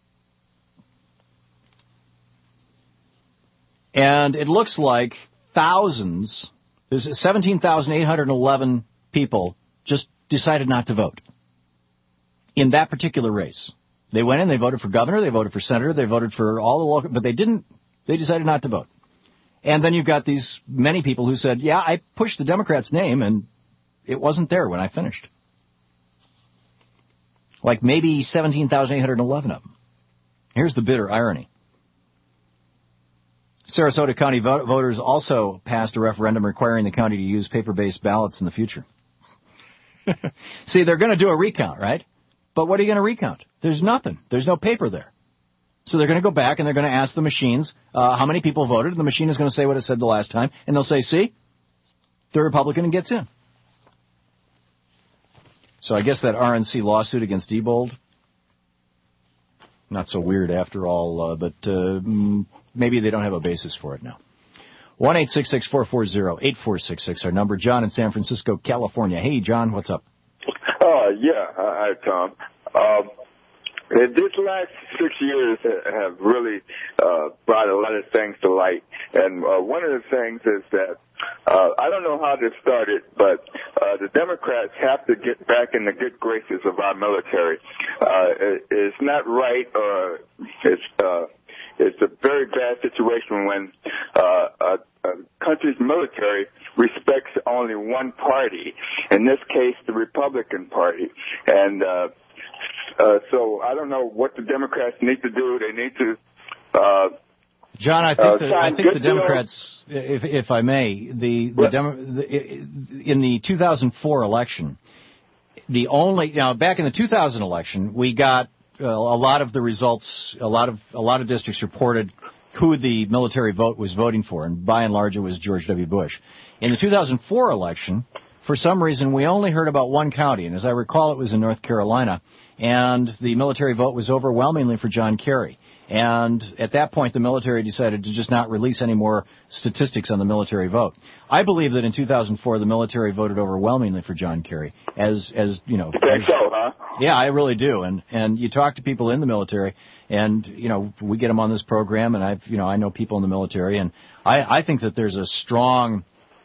And it looks like thousands, there's seventeen thousand eight hundred eleven people just decided not to vote in that particular race. They went in, they voted for governor, they voted for senator, they voted for all the local, but they didn't, they decided not to vote. And then you've got these many people who said, yeah, I pushed the Democrat's name and it wasn't there when I finished. Like maybe seventeen thousand eight hundred eleven of them. Here's the bitter irony. Sarasota County vo- voters also passed a referendum requiring the county to use paper-based ballots in the future. See, they're going to do a recount, right? But what are you going to recount? There's nothing. There's no paper there. So they're going to go back and they're going to ask the machines uh, how many people voted, and the machine is going to say what it said the last time, and they'll say, see, the Republican gets in. So I guess that R N C lawsuit against Diebold, not so weird after all, uh, but uh, maybe they don't have a basis for it now. one eight six six, four four zero, eight four six six, our number. John in San Francisco, California. Hey, John, what's up? Uh, yeah, hi, Tom. Um, this last six years have really uh, brought a lot of things to light. And uh, one of the things is that uh, I don't know how this started, but uh, the Democrats have to get back in the good graces of our military. Uh, it, it's not right, or it's uh, it's a very bad situation when uh, a, a country's military respects only one party, in this case, the Republican Party. And uh, uh, so I don't know what the Democrats need to do. They need to... Uh, John, I think, uh, the, I think the Democrats, if, if I may, the, the, Demo, the in the two thousand four election, the only now back in the two thousand election, we got uh, a lot of the results. A lot of a lot of districts reported who the military vote was voting for, and by and large, it was George W. Bush. In the two thousand four election, for some reason, we only heard about one county, and as I recall, it was in North Carolina, and the military vote was overwhelmingly for John Kerry. And at that point, the military decided to just not release any more statistics on the military vote. I believe that in two thousand four, the military voted overwhelmingly for John Kerry. As, as you know, you think as, so, huh? Yeah, I really do. And and you talk to people in the military, and you know, we get them on this program, and I've you know I know people in the military, and I, I think that there's a strong.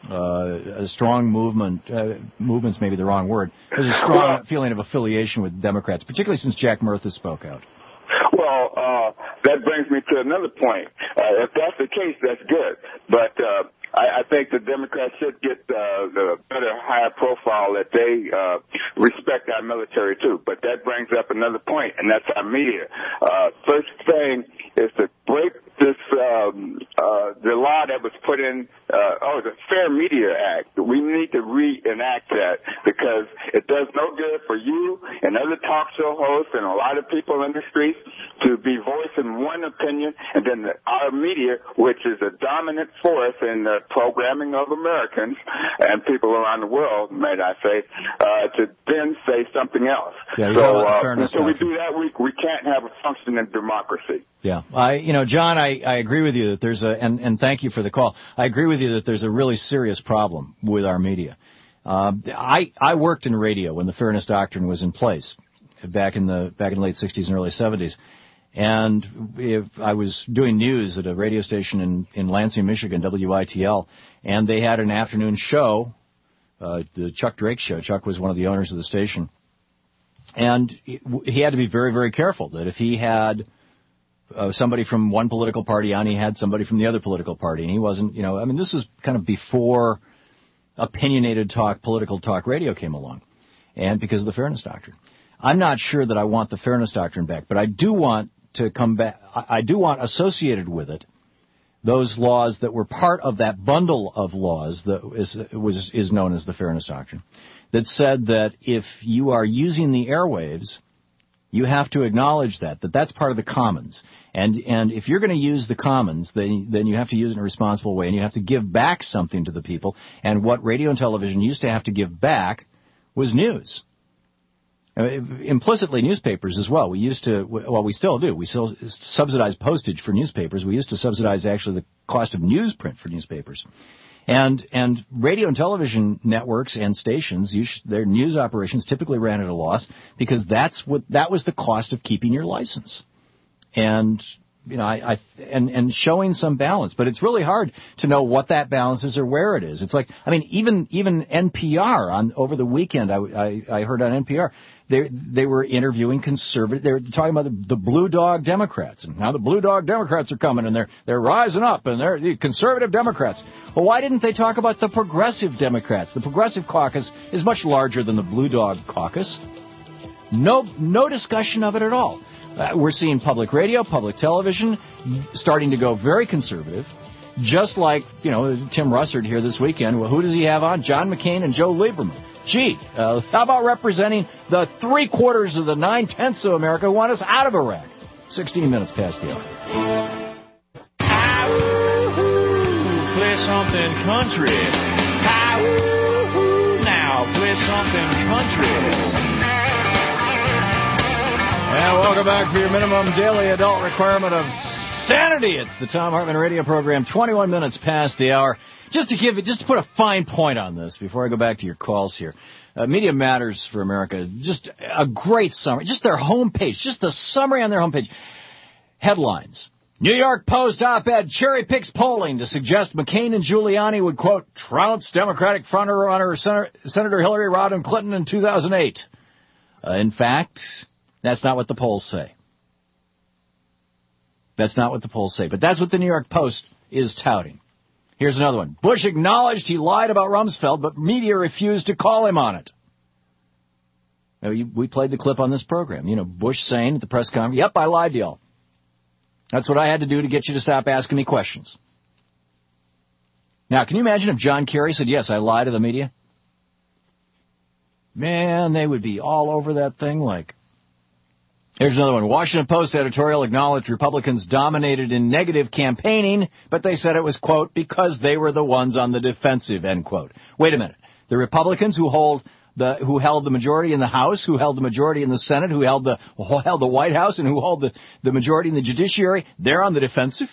Uh, a strong movement, uh, movement's maybe the wrong word. There's a strong feeling of affiliation with Democrats, particularly since Jack Murtha spoke out. Well, uh, that brings me to another point. Uh, if that's the case, that's good. But uh, I, I think the Democrats should get uh, the better, higher profile that they uh, respect our military too. But that brings up another point, and that's our media. Uh, first thing is to break this um, uh, the law that was put in, uh, oh, the Fair Media Act. We need to reenact that because it does no good for you and other talk show hosts and a lot of people in the streets to be voicing one opinion, and then the, our media, which is a dominant force in the programming of Americans and people around the world, might I say, uh, to then say something else. Yeah, so uh, until we do that, we we can't have a functioning democracy. Yeah, I, you know, John, I, I agree with you that there's a, and, and thank you for the call. I agree with you that there's a really serious problem with our media. Uh, I, I worked in radio when the Fairness Doctrine was in place back in the, back in the late sixties and early seventies. And if I was doing news at a radio station in, in Lansing, Michigan, W I T L, and they had an afternoon show, uh, the Chuck Drake show. Chuck was one of the owners of the station. And he had to be very, very careful that if he had Uh, somebody from one political party on, he had somebody from the other political party, and he wasn't, you know, I mean, this was kind of before opinionated talk, political talk radio came along, and because of the Fairness Doctrine. I'm not sure that I want the Fairness Doctrine back, but I do want to come back, I, I do want associated with it those laws that were part of that bundle of laws that is, was, is known as the Fairness Doctrine, that said that if you are using the airwaves, you have to acknowledge that, that that's part of the commons. And and if you're going to use the commons, then, then you have to use it in a responsible way, and you have to give back something to the people. And what radio and television used to have to give back was news. Uh, implicitly, newspapers as well. We used to, well, we still do. We still subsidize postage for newspapers. We used to subsidize actually the cost of newsprint for newspapers. And and radio and television networks and stations, you sh- their news operations typically ran at a loss because that's what that was the cost of keeping your license. And you know, I, I and and showing some balance, but it's really hard to know what that balance is or where it is. It's like, I mean, even even N P R on over the weekend, I I, I heard on N P R they they were interviewing conservative. They were talking about the, the Blue Dog Democrats, and now the Blue Dog Democrats are coming, and they're they're rising up, and they're the conservative Democrats. Well, why didn't they talk about the progressive Democrats? The Progressive Caucus is much larger than the Blue Dog Caucus. No no discussion of it at all. Uh, we're seeing public radio, public television starting to go very conservative, just like, you know, Tim Russert here this weekend. Well, who does he have on? John McCain and Joe Lieberman. Gee, uh, how about representing the three-quarters of the nine-tenths of America who want us out of Iraq? sixteen minutes past the hour. Play something country. Now play something country. And welcome back for your minimum daily adult requirement of Insanity! It's the Thom Hartmann radio program, twenty-one minutes past the hour. Just to give it, just to put a fine point on this before I go back to your calls here. Uh, Media Matters for America, just a great summary. Just their homepage, just the summary on their homepage. Headlines. New York Post op-ed cherry picks polling to suggest McCain and Giuliani would, quote, trounce Democratic frontrunner Senator, Senator Hillary Rodham Clinton in two thousand eight. Uh, in fact, that's not what the polls say. That's not what the polls say, but that's what the New York Post is touting. Here's another one. Bush acknowledged he lied about Rumsfeld, but media refused to call him on it. Now, you, we played the clip on this program. You know, Bush saying at the press conference, yep, I lied to y'all. That's what I had to do to get you to stop asking me questions. Now, can you imagine if John Kerry said, yes, I lied to the media? Man, they would be all over that thing like... Here's another one. Washington Post editorial acknowledged Republicans dominated in negative campaigning, but they said it was, quote, because they were the ones on the defensive, end quote. Wait a minute. The Republicans who hold the who held the majority in the House, who held the majority in the Senate, who held the who held the White House, and who hold the, the majority in the judiciary, they're on the defensive?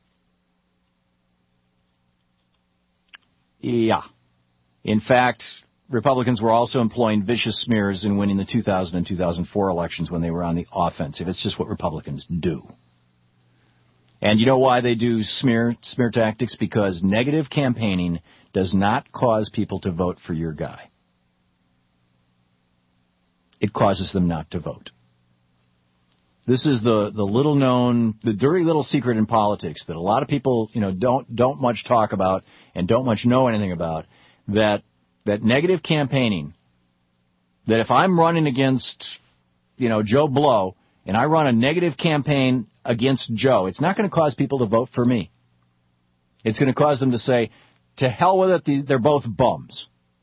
Yeah. In fact, Republicans were also employing vicious smears in winning the two thousand and two thousand four elections when they were on the offensive. It's just what Republicans do. And you know why they do smear smear tactics? Because negative campaigning does not cause people to vote for your guy. It causes them not to vote. This is the, the little known, the dirty little secret in politics that a lot of people, you know, don't don't much talk about and don't much know anything about, that that negative campaigning, that if I'm running against, you know, Joe Blow, and I run a negative campaign against Joe, it's not going to cause people to vote for me. It's going to cause them to say, to hell with it, they're both bums.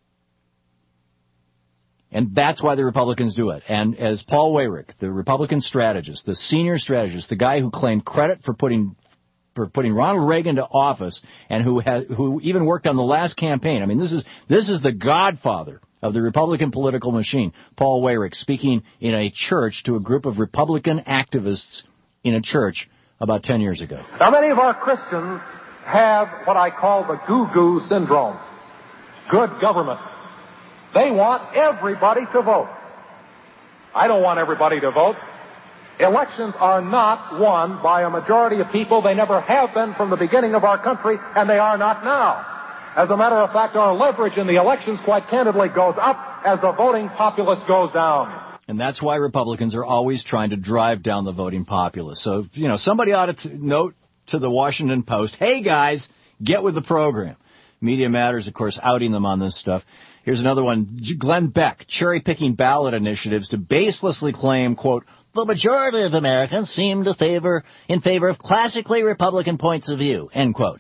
And that's why the Republicans do it. And as Paul Weyrich, the Republican strategist, the senior strategist, the guy who claimed credit for putting for putting Ronald Reagan to office, and who had, who even worked on the last campaign. I mean, this is this is the godfather of the Republican political machine, Paul Weyrich, speaking in a church to a group of Republican activists in a church about ten years ago. Now, many of our Christians have what I call the goo-goo syndrome. Good government. They want everybody to vote. I don't want everybody to vote. Elections are not won by a majority of people. They never have been from the beginning of our country, and they are not now. As a matter of fact, our leverage in the elections, quite candidly, goes up as the voting populace goes down. And that's why Republicans are always trying to drive down the voting populace. So, you know, somebody ought to t- note to the Washington Post, hey, guys, get with the program. Media Matters, of course, outing them on this stuff. Here's another one. Glenn Beck, cherry-picking ballot initiatives to baselessly claim, quote, the majority of Americans seem to favor in favor of classically Republican points of view, end quote.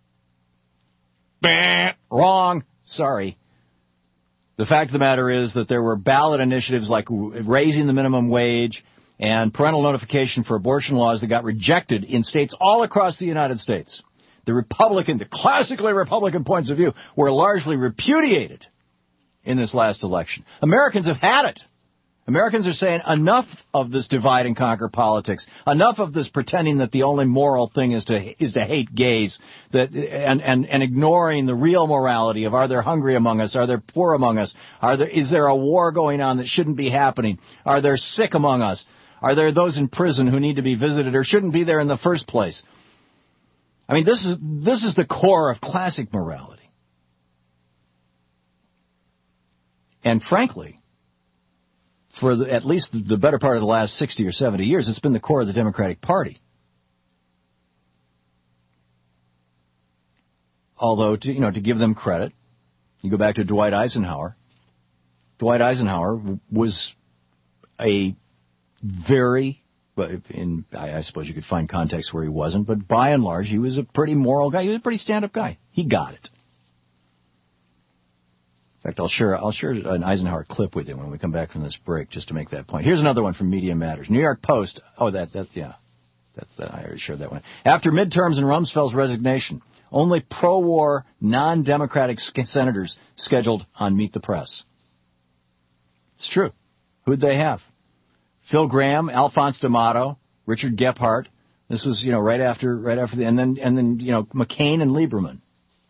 Bah, wrong. Sorry. The fact of the matter is that there were ballot initiatives like raising the minimum wage and parental notification for abortion laws that got rejected in states all across the United States. The Republican, the classically Republican points of view were largely repudiated in this last election. Americans have had it. Americans are saying enough of this divide and conquer politics, enough of this pretending that the only moral thing is to is to hate gays, that and, and, and ignoring the real morality of are there hungry among us, are there poor among us, are there is there a war going on that shouldn't be happening, are there sick among us, are there those in prison who need to be visited or shouldn't be there in the first place. I mean, this is this is the core of classic morality. And frankly, for the, at least the better part of the last sixty or seventy years, it's been the core of the Democratic Party. Although, to, you know, to give them credit, you go back to Dwight Eisenhower. Dwight Eisenhower was a very, in, I, I suppose you could find context where he wasn't, but by and large, he was a pretty moral guy. He was a pretty stand-up guy. He got it. In fact, I'll share I'll share an Eisenhower clip with you when we come back from this break, just to make that point. Here's another one from Media Matters. New York Post. Oh, that that's yeah, that's that. I already shared that one. After midterms and Rumsfeld's resignation, only pro-war, non-democratic senators scheduled on Meet the Press. It's true. Who'd they have? Phil Gramm, Alphonse D'Amato, Richard Gephardt, This was, you know, right after, right after the, and then, and then, you know, McCain and Lieberman.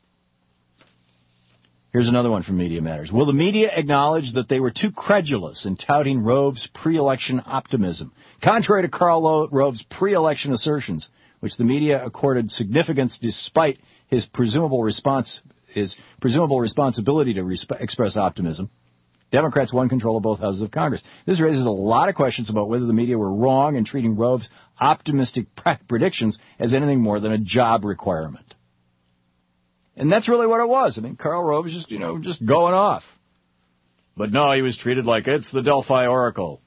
Here's another one from Media Matters. Will the media acknowledge that they were too credulous in touting Rove's pre-election optimism? Contrary to Karl Rove's pre-election assertions, which the media accorded significance despite his presumable response, his presumable responsibility to resp- express optimism, Democrats won control of both houses of Congress. This raises a lot of questions about whether the media were wrong in treating Rove's optimistic predictions as anything more than a job requirement. And that's really what it was. I mean, Karl Rove was just, you know, just going off. But no, he was treated like it's the Delphi Oracle.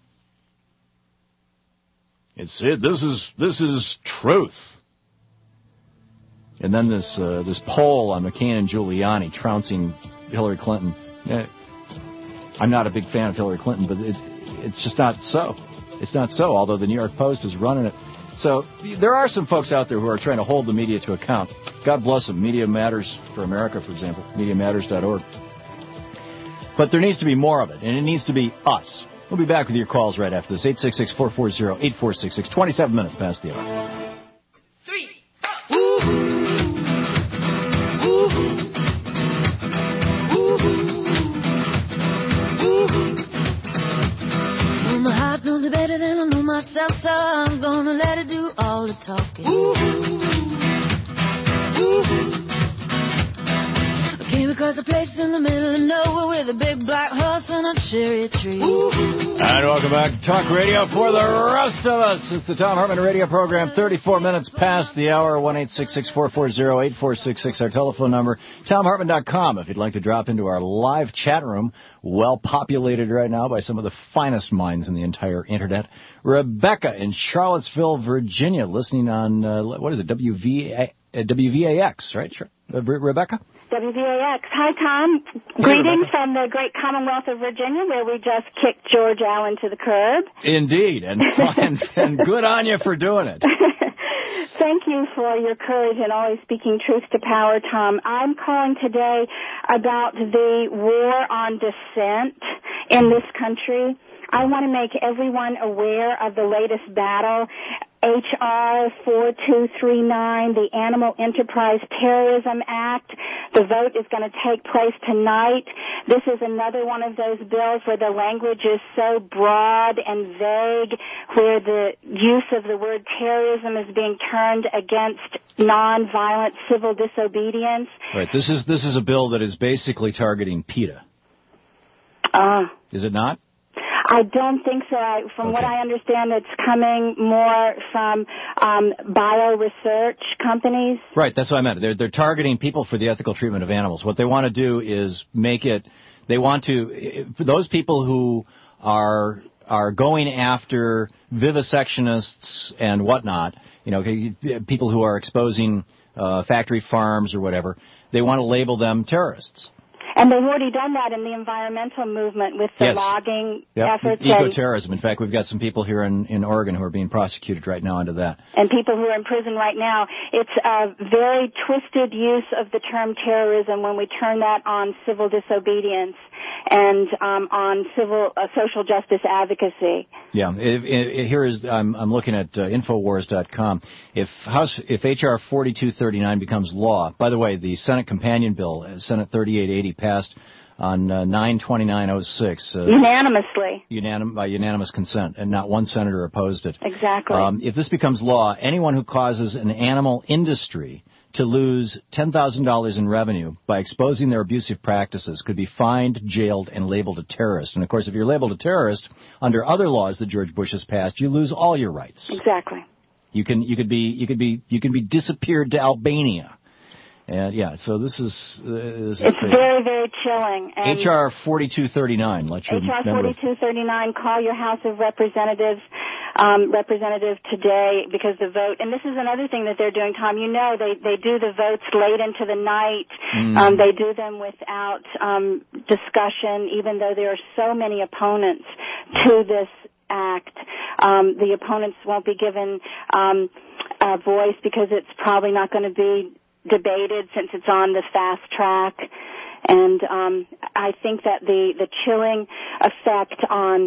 It's it. This is this is truth. And then this uh, this poll on McCain and Giuliani trouncing Hillary Clinton. Eh, I'm not a big fan of Hillary Clinton, but it's it's just not so. It's not so. Although the New York Post is running it. So there are some folks out there who are trying to hold the media to account. God bless them. Media Matters for America, for example, media matters dot org. But there needs to be more of it, and it needs to be us. We'll be back with your calls right after this. eight six six, four four zero, eight four six six. twenty-seven minutes past the hour. Three. Ooh. Ooh. Ooh. Well, my heart knows it better than I know myself, so I'm gonna let it do all the talking. Ooh. Ooh. Came across a place in the middle of nowhere with a big black horse and a cherry tree. Ooh. And welcome back to Talk Radio for the rest of us. It's the Tom Hartman Radio Program, thirty-four minutes past the hour, one eight six six, four four zero, eight four six six, our telephone number, tom hartman dot com if you'd like to drop into our live chat room, well populated right now by some of the finest minds in the entire Internet. Rebecca in Charlottesville, Virginia, listening on, uh, what is it, W V A, uh, W V A X, right, uh, Rebecca? W V A X. Hi, Tom. Greetings from the great Commonwealth of Virginia, where we just kicked George Allen to the curb. Indeed, and, and, and good on you for doing it. Thank you for your courage and always speaking truth to power, Tom. I'm calling today about the war on dissent in this country. I want to make everyone aware of the latest battle, H R forty-two thirty-nine, the Animal Enterprise Terrorism Act. The vote is going to take place tonight. This is another one of those bills where the language is so broad and vague, where the use of the word terrorism is being turned against nonviolent civil disobedience. Right. This is this is a bill that is basically targeting PETA. Uh, is it not? I don't think so. I, from okay. what I understand, it's coming more from um, bio-research companies. Right, that's what I meant. They're, they're targeting people for the ethical treatment of animals. What they want to do is make it, they want to, for those people who are are going after vivisectionists and whatnot, you know, people who are exposing uh, factory farms or whatever, they want to label them terrorists. And they've already done that in the environmental movement with the yes. logging yep. efforts. Eco-terrorism. In fact, we've got some people here in, in Oregon who are being prosecuted right now under that. And people who are in prison right now. It's a very twisted use of the term terrorism when we turn that on civil disobedience and um, on civil uh, social justice advocacy. Yeah. If, if, here is I'm, I'm looking at uh, Infowars dot com. If House if H R forty-two thirty-nine becomes law, by the way, the Senate companion bill, uh, Senate thirty-eight eighty, passed on uh, nine twenty-nine oh six. Uh, Unanimously. Unanim- by unanimous consent, and not one senator opposed it. Exactly. Um, if this becomes law, anyone who causes an animal industry to lose ten thousand dollars in revenue by exposing their abusive practices could be fined, jailed, and labeled a terrorist. And, of course, if you're labeled a terrorist, under other laws that George Bush has passed, you lose all your rights. Exactly. You can you could be you could be you can be disappeared to Albania. And yeah, so this is uh, this is it's crazy. very, very chilling. And H R forty-two thirty-nine. Let you H R forty-two thirty-nine. Call your House of Representatives, um, representative today, because the vote. And this is another thing that they're doing, Tom. You know, they they do the votes late into the night. Mm. Um, they do them without um, discussion, even though there are so many opponents to this act. Um, the opponents won't be given um, a voice because it's probably not going to be debated since it's on the fast track. And um, I think that the, the chilling effect on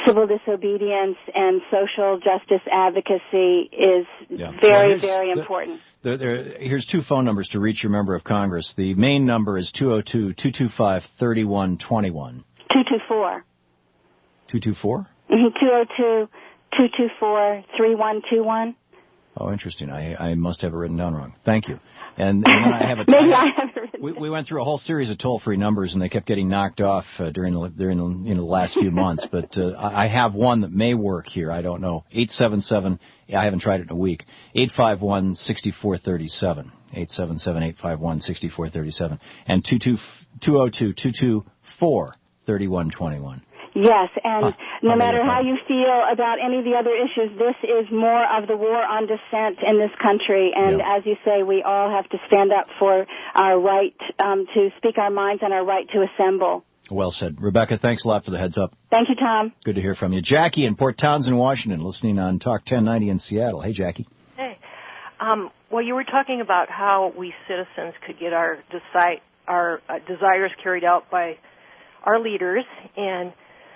civil disobedience and social justice advocacy is Yeah. very, Well, very the- important. There, there, here's two phone numbers to reach your member of Congress. The main number is two oh two, two two five, three one two one. two two four. two two four? Mm-hmm. two oh two, two two four, three one two one. Oh, interesting. I, I must have it written down wrong. Thank you. And, and then I have a Maybe I have it written we, we went through a whole series of toll-free numbers, and they kept getting knocked off uh, during the, during the, you know, the last few months. But uh, I I have one that may work here. I don't know. eight seven seven. I haven't tried it in a week. eight five one, six four three seven. eight seven seven, eight five one, six four three seven. And two oh two, two two four, three one two one. Yes, and Huh. no I'll matter verify. how you feel about any of the other issues, this is more of the war on dissent in this country. And Yeah. as you say, we all have to stand up for our right um, to speak our minds and our right to assemble. Well said. Rebecca, thanks a lot for the heads up. Thank you, Tom. Good to hear from you. Jackie in Port Townsend, Washington, listening on Talk ten ninety in Seattle. Hey, Jackie. Hey, um, well, you were talking about how we citizens could get our decide, our uh, desires carried out by our leaders, and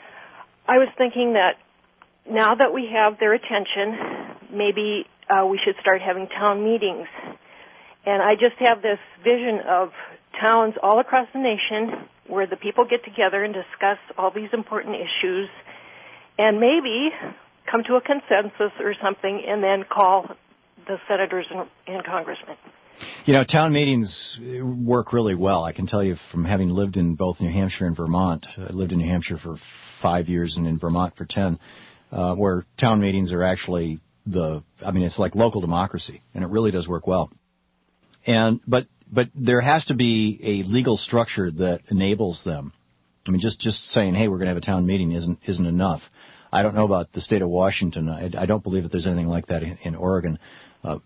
I was thinking that now that we have their attention, maybe uh, we should start having town meetings. And I just have this vision of towns all across the nation where the people get together and discuss all these important issues and maybe come to a consensus or something and then call the senators and, and congressmen. You know, town meetings work really well. I can tell you from having lived in both New Hampshire and Vermont. I lived in New Hampshire for five years and in Vermont for ten, uh, where town meetings are actually the, I mean, it's like local democracy, and it really does work well. And, but, but there has to be a legal structure that enables them. I mean, just, just saying, hey, we're going to have a town meeting isn't, isn't enough. I don't know about the state of Washington. I, I don't believe that there's anything like that in, in Oregon. Uh,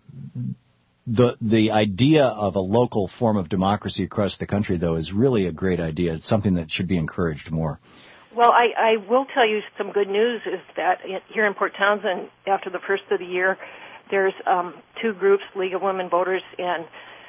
The the idea of a local form of democracy across the country, though, is really a great idea. It's something that should be encouraged more. Well, I, I will tell you some good news is that here in Port Townsend, after the first of the year, there's um, two groups, League of Women Voters, and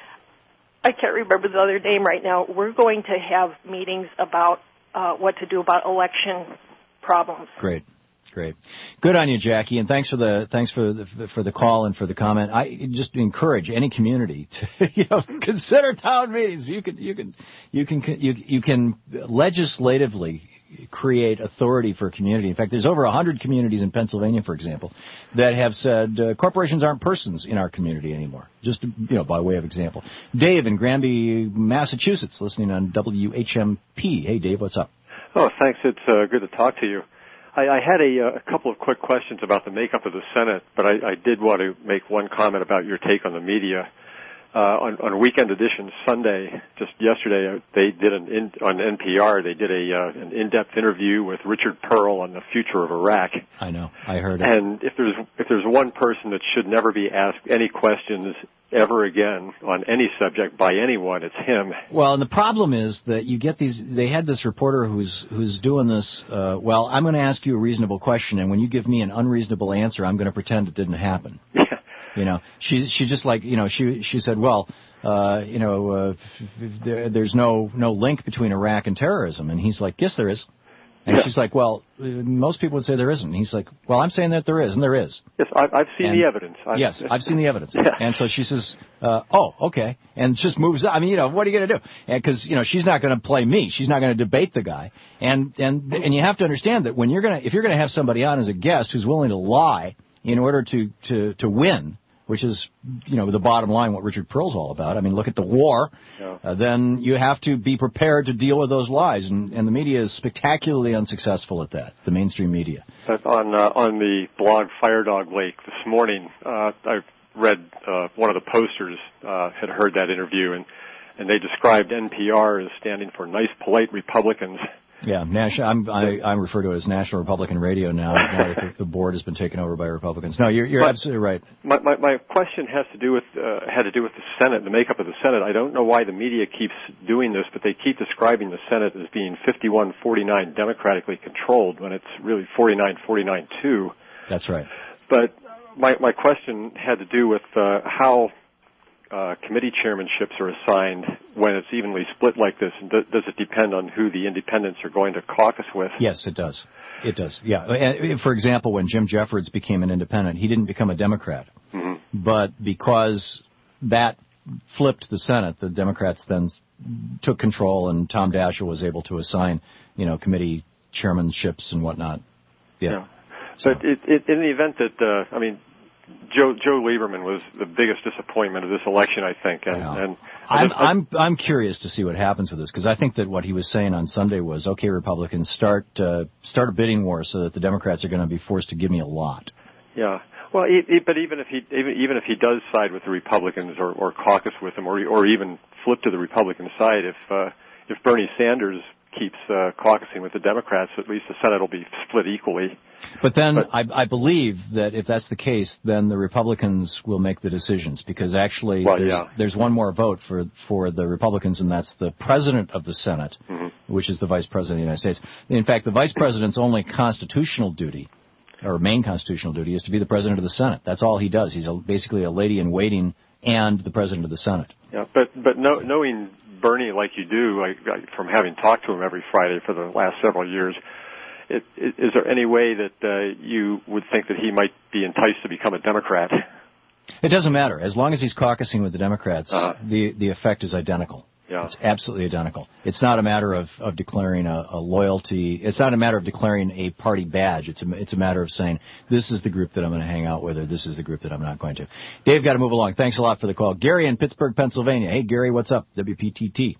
I can't remember the other name right now. We're going to have meetings about uh, what to do about election problems. Great. Great. Good on you, Jackie, and thanks for the thanks for the for the call and for the comment. I just encourage any community to you know consider town meetings. You can you can you can you you can legislatively create authority for a community. In fact, there's over one hundred communities in Pennsylvania, for example, that have said uh, corporations aren't persons in our community anymore. Just you know by way of example. Dave in Granby, Massachusetts, listening on W H M P. Hey, Dave, what's up? Oh, thanks. It's uh, good to talk to you. I, I had a, a couple of quick questions about the makeup of the Senate, but I, I did want to make one comment about your take on the media. Uh, on, on Weekend Edition Sunday, just yesterday, they did an in, on N P R. They did a uh, an in-depth interview with Richard Pearl on the future of Iraq. I know, I heard it. And if there's if there's one person that should never be asked any questions ever again on any subject by anyone, it's him. Well, and the problem is that you get these. They had this reporter who's who's doing this. Uh, well, I'm going to ask you a reasonable question, and when you give me an unreasonable answer, I'm going to pretend it didn't happen. You know, she she just like you know she she said, well, uh, you know, uh, there, there's no no link between Iraq and terrorism, and he's like, yes, there is. And Yeah. she's like, well, uh, most people would say there isn't. And he's like, well, I'm saying that there is, and there is. Yes, I, I've seen And- the evidence. I, yes, I've seen the evidence. Yeah. And so she says, uh, oh, okay. And just moves on. I mean, you know, what are you going to do? Because, you know, she's not going to play me. She's not going to debate the guy. And, and, and you have to understand that when you're going to, if you're going to have somebody on as a guest who's willing to lie in order to, to, to win, which is, you know, the bottom line, what Richard Pearl's all about. I mean, look at the war. Yeah. Uh, then you have to be prepared to deal with those lies. And, and the media is spectacularly unsuccessful at that, the mainstream media. But on uh, on the blog Firedog Lake this morning, uh, I read uh, one of the posters uh, had heard that interview, and, and they described N P R as standing for nice, polite Republicans. Yeah, national. I'm, I, I refer to it as National Republican Radio now. now that the, the board has been taken over by Republicans. No, you're, you're But absolutely right. My, my, my question has to do with uh, had to do with the Senate, the makeup of the Senate. I don't know why the media keeps doing this, but they keep describing the Senate as being fifty-one forty-nine democratically controlled when it's really forty-nine forty-nine two. That's right. But my my question had to do with uh, how uh, uh, committee chairmanships are assigned when it's evenly split like this? And do, does it depend on who the independents are going to caucus with? Yes, it does. It does, yeah. And for example, when Jim Jeffords became an independent, he didn't become a Democrat. Mm-hmm. But because that flipped the Senate, the Democrats then took control, and Tom Daschle was able to assign, you know, committee chairmanships and whatnot. Yeah. yeah. So it, it, in the event that, uh, I mean, Joe Joe Lieberman was the biggest disappointment of this election, I think. And, yeah. and I'm I'm I'm curious to see what happens with this, because I think that what he was saying on Sunday was, okay, Republicans, start uh, start a bidding war so that the Democrats are going to be forced to give me a lot. Yeah. Well, it, it, but even if he even, even if he does side with the Republicans or, or caucus with them, or or even flip to the Republican side, if uh, if Bernie Sanders keeps uh, caucusing with the Democrats, at least the Senate will be split equally. But then but, I, I believe that if that's the case, then the Republicans will make the decisions, because actually well, there's, yeah. there's one more vote for for the Republicans, and that's the president of the Senate, mm-hmm. which is the vice president of the United States. In fact, the vice president's only constitutional duty, or main constitutional duty, is to be the president of the Senate. That's all he does. He's a, basically a lady-in-waiting and the president of the Senate. Yeah, but but no, knowing Bernie like you do, like, like from having talked to him every Friday for the last several years, it, it, is there any way that uh, you would think that he might be enticed to become a Democrat? It doesn't matter. As long as he's caucusing with the Democrats, uh, the the effect is identical. Yeah. It's absolutely identical. It's not a matter of, of declaring a, a loyalty. It's not a matter of declaring a party badge. It's a, it's a matter of saying, this is the group that I'm going to hang out with, or this is the group that I'm not going to. Dave, got to move along. Thanks a lot for the call. Gary in Pittsburgh, Pennsylvania. Hey, Gary, what's up? W P T T.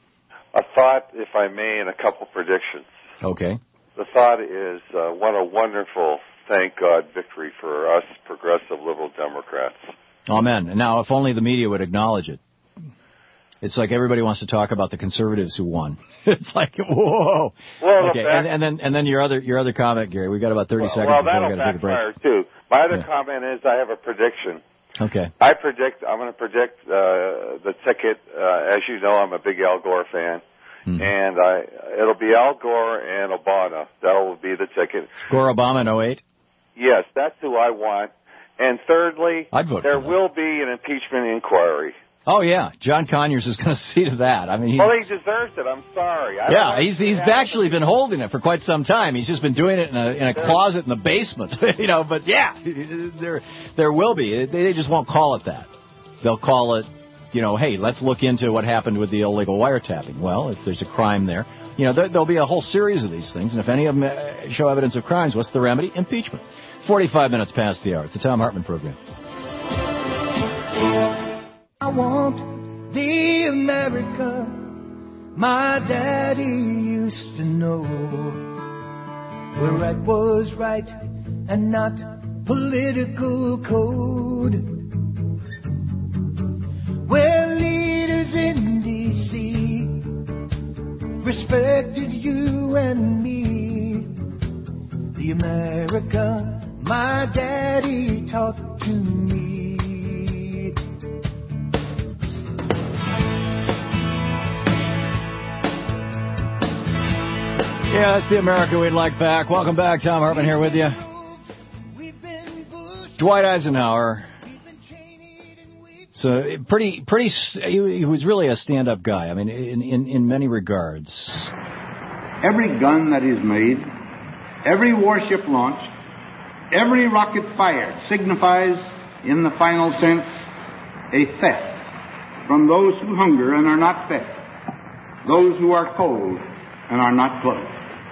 A thought, if I may, and a couple predictions. Okay. The thought is, uh, what a wonderful, thank God, victory for us progressive liberal Democrats. Amen. And now, if only the media would acknowledge it. It's like everybody wants to talk about the conservatives who won. It's like, whoa. Well, okay, and, and then and then your other your other comment, Gary. We got about thirty well, seconds well, before we got to take a backfire break. Too. My other yeah. comment is, I have a prediction. Okay. I predict. I'm going to predict uh, the ticket. Uh, as you know, I'm a big Al Gore fan, mm-hmm. and I it'll be Al Gore and Obama. That will be the ticket. Gore Obama in oh eight. Yes, that's who I want. And thirdly, I'd vote there for will be an impeachment inquiry. Oh yeah, John Conyers is going to see to that. I mean, he's, well, he deserves it. I'm sorry. I yeah, he's he's actually been holding it for quite some time. He's just been doing it in a in a closet in the basement, you know. But yeah, there there will be. They just won't call it that. They'll call it, you know, hey, let's look into what happened with the illegal wiretapping. Well, if there's a crime there, you know, there, there'll be a whole series of these things. And if any of them show evidence of crimes, what's the remedy? Impeachment. Forty-five minutes past the hour. It's the Tom Hartman program. I want the America my daddy used to know, where right was right and not political code, where leaders in D C respected you and me, the America my daddy taught to me. Yeah, that's the America we'd like back. Welcome back. Tom Hartman here with you. Dwight Eisenhower. So pretty, pretty. He was really a stand-up guy. I mean, in, in in many regards. Every gun that is made, every warship launched, every rocket fired signifies, in the final sense, a theft from those who hunger and are not fed, those who are cold and are not clothed.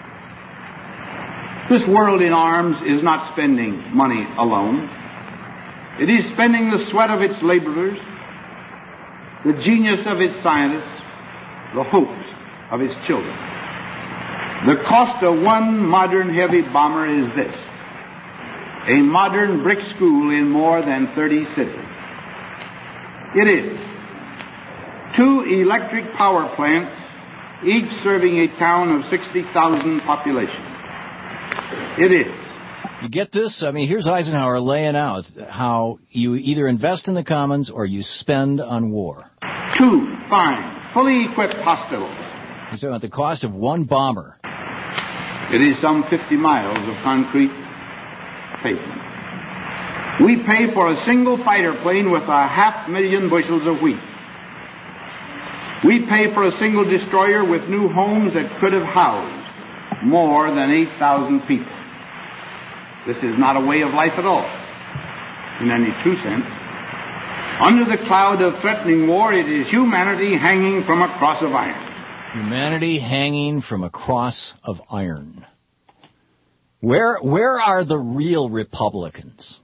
This world in arms is not spending money alone. It is spending the sweat of its laborers, the genius of its scientists, the hopes of its children. The cost of one modern heavy bomber is this: a modern brick school in more than thirty cities. It is two electric power plants, each serving a town of sixty thousand population. It is. You get this? I mean, here's Eisenhower laying out how you either invest in the commons or you spend on war. Two fine, fully equipped hospitals. He's talking about the cost of one bomber. It is some fifty miles of concrete pavement. We pay for a single fighter plane with a half million bushels of wheat. We pay for a single destroyer with new homes that could have housed more than eight thousand people. This is not a way of life at all, in any true sense. Under the cloud of threatening war, it is humanity hanging from a cross of iron. Humanity hanging from a cross of iron. Where where are the real Republicans?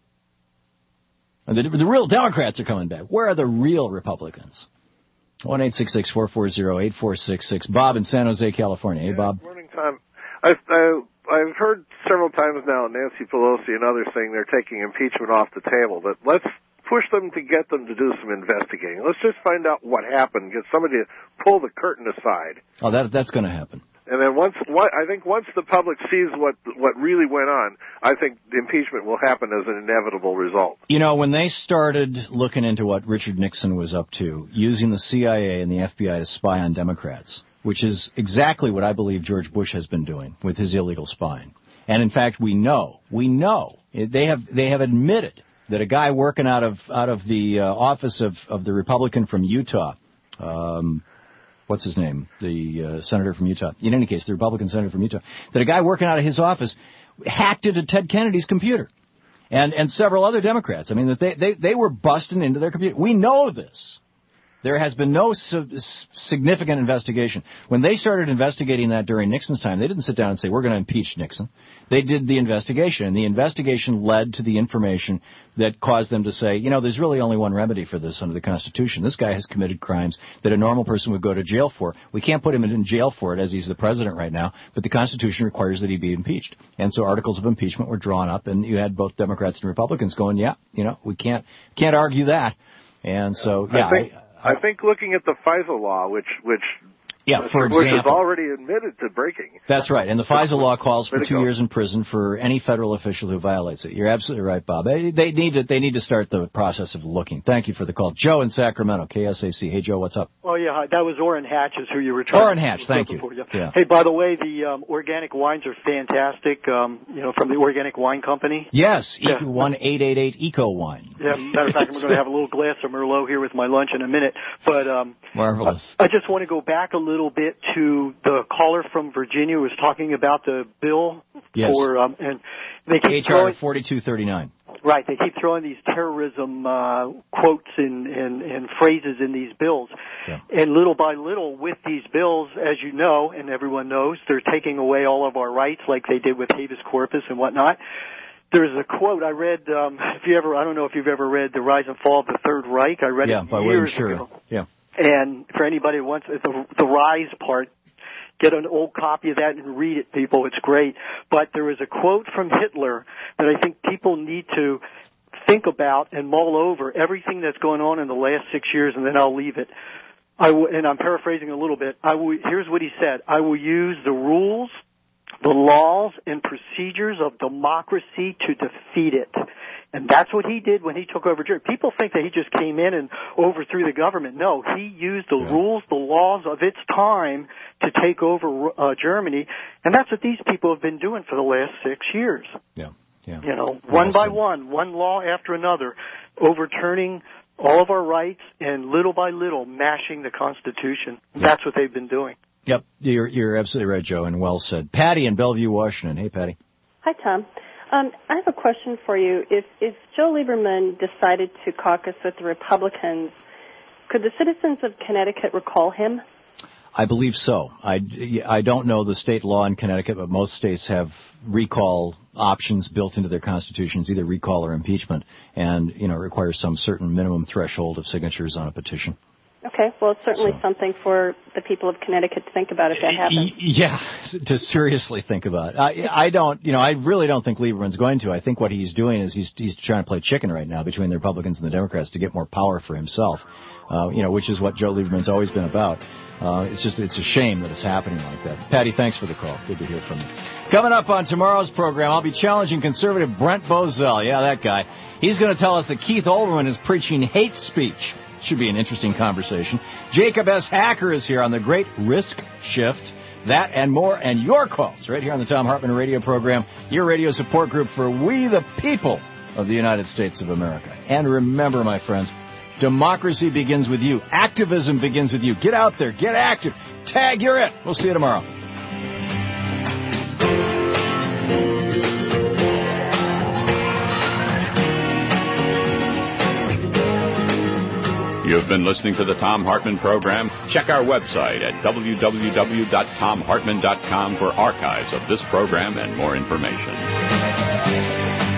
The, the real Democrats are coming back. Where are the real Republicans? one eight six six, four four zero, eight four six six. Bob in San Jose, California. Hey, Bob. Morning, Tom. I've, I, I've heard several times now Nancy Pelosi and others saying they're taking impeachment off the table, but let's push them to get them to do some investigating. Let's just find out what happened, get somebody to pull the curtain aside. Oh, that that's going to happen. And then once, what, I think once the public sees what what really went on, I think the impeachment will happen as an inevitable result. You know, when they started looking into what Richard Nixon was up to, using the C I A and the F B I to spy on Democrats, which is exactly what I believe George Bush has been doing with his illegal spying. And in fact, we know, we know, they have they have admitted that a guy working out of out of the uh, office of, of the Republican from Utah, um, what's his name, the uh, senator from Utah, in any case, the Republican senator from Utah, that a guy working out of his office hacked into Ted Kennedy's computer, and and several other Democrats. I mean, that they, they, they were busting into their computer. We know this. There has been no su- significant investigation. When they started investigating that during Nixon's time, they didn't sit down and say, we're going to impeach Nixon. They did the investigation, and the investigation led to the information that caused them to say, you know, there's really only one remedy for this under the Constitution. This guy has committed crimes that a normal person would go to jail for. We can't put him in jail for it as he's the president right now, but the Constitution requires that he be impeached. And so articles of impeachment were drawn up, and you had both Democrats and Republicans going, yeah, you know, we can't can't argue that. And so, yeah. I think, I, I think looking at the FISA law, which which Yeah, Mister for Bush example. has already admitted to breaking. That's right. And the FISA law calls for two Political. years in prison for any federal official who violates it. You're absolutely right, Bob. They, they need to they need to start the process of looking. Thank you for the call. Joe in Sacramento, K S A C. Hey, Joe, what's up? Oh, yeah, hi. That was Orrin Hatch is who you were talking Orrin Hatch, thank you. For, yeah. Yeah. Hey, by the way, the um, organic wines are fantastic, um, you know, from the Organic Wine Company. Yes, Yeah. one eight eight eight Eco Wine. Yeah, matter of fact, I'm going to have a little glass of Merlot here with my lunch in a minute. But um, Marvelous. I just want to go back a little bit to the caller from Virginia who was talking about the bill Yes. for, um, and they keep H R throwing, forty-two thirty-nine. right, they keep throwing these terrorism uh, quotes and, and, and phrases in these bills. Yeah. And little by little with these bills, as you know, and everyone knows, they're taking away all of our rights like they did with habeas corpus and whatnot. There's a quote I read, um, if you ever, I don't know if you've ever read The Rise and Fall of the Third Reich. I read Yeah, it by William years Schurer. ago. Yeah. And for anybody who wants the, the rise part, get an old copy of that and read it, people. It's great. But there is a quote from Hitler that I think people need to think about and mull over everything that's going on in the last six years, and then I'll leave it. I w- and I'm paraphrasing a little bit. I will, here's what he said. I will use the rules, the laws, and procedures of democracy to defeat it. And that's what he did when he took over Germany. People think that he just came in and overthrew the government. No, he used the yeah. rules, the laws of its time to take over uh, Germany. And that's what these people have been doing for the last six years. Yeah, yeah. You know, well one by said. one, one law after another, overturning all of our rights and little by little mashing the Constitution. Yeah. That's what they've been doing. Yep, you're, you're absolutely right, Joe, and well said. Patty in Bellevue, Washington. Hey, Patty. Hi, Tom. Um, I have a question for you. If, if Joe Lieberman decided to caucus with the Republicans, could the citizens of Connecticut recall him? I believe so. I, I don't know the state law in Connecticut, but most states have recall options built into their constitutions, either recall or impeachment, and, you know, it requires some certain minimum threshold of signatures on a petition. Okay, well, it's certainly So. something for the people of Connecticut to think about if that happens. Yeah, to seriously think about. I, I don't, you know, I really don't think Lieberman's going to. I think what he's doing is he's he's trying to play chicken right now between the Republicans and the Democrats to get more power for himself, uh, you know, which is what Joe Lieberman's always been about. Uh, it's just, it's a shame that it's happening like that. Patty, thanks for the call. Good to hear from you. Coming up on tomorrow's program, I'll be challenging conservative Brent Bozell. Yeah, that guy. He's going to tell us that Keith Olbermann is preaching hate speech. Should be an interesting conversation. Jacob S. Hacker is here on the Great Risk Shift. That and more, and your calls right here on the Thom Hartmann radio program, your radio support group for We the People. of the United States of America. And remember, my friends, democracy begins with you. Activism begins with you. Get out there. Get active. Tag, you're it. We'll see you tomorrow. You've been listening to the Thom Hartmann Program. Check our website at w w w dot tom hartmann dot com for archives of this program and more information.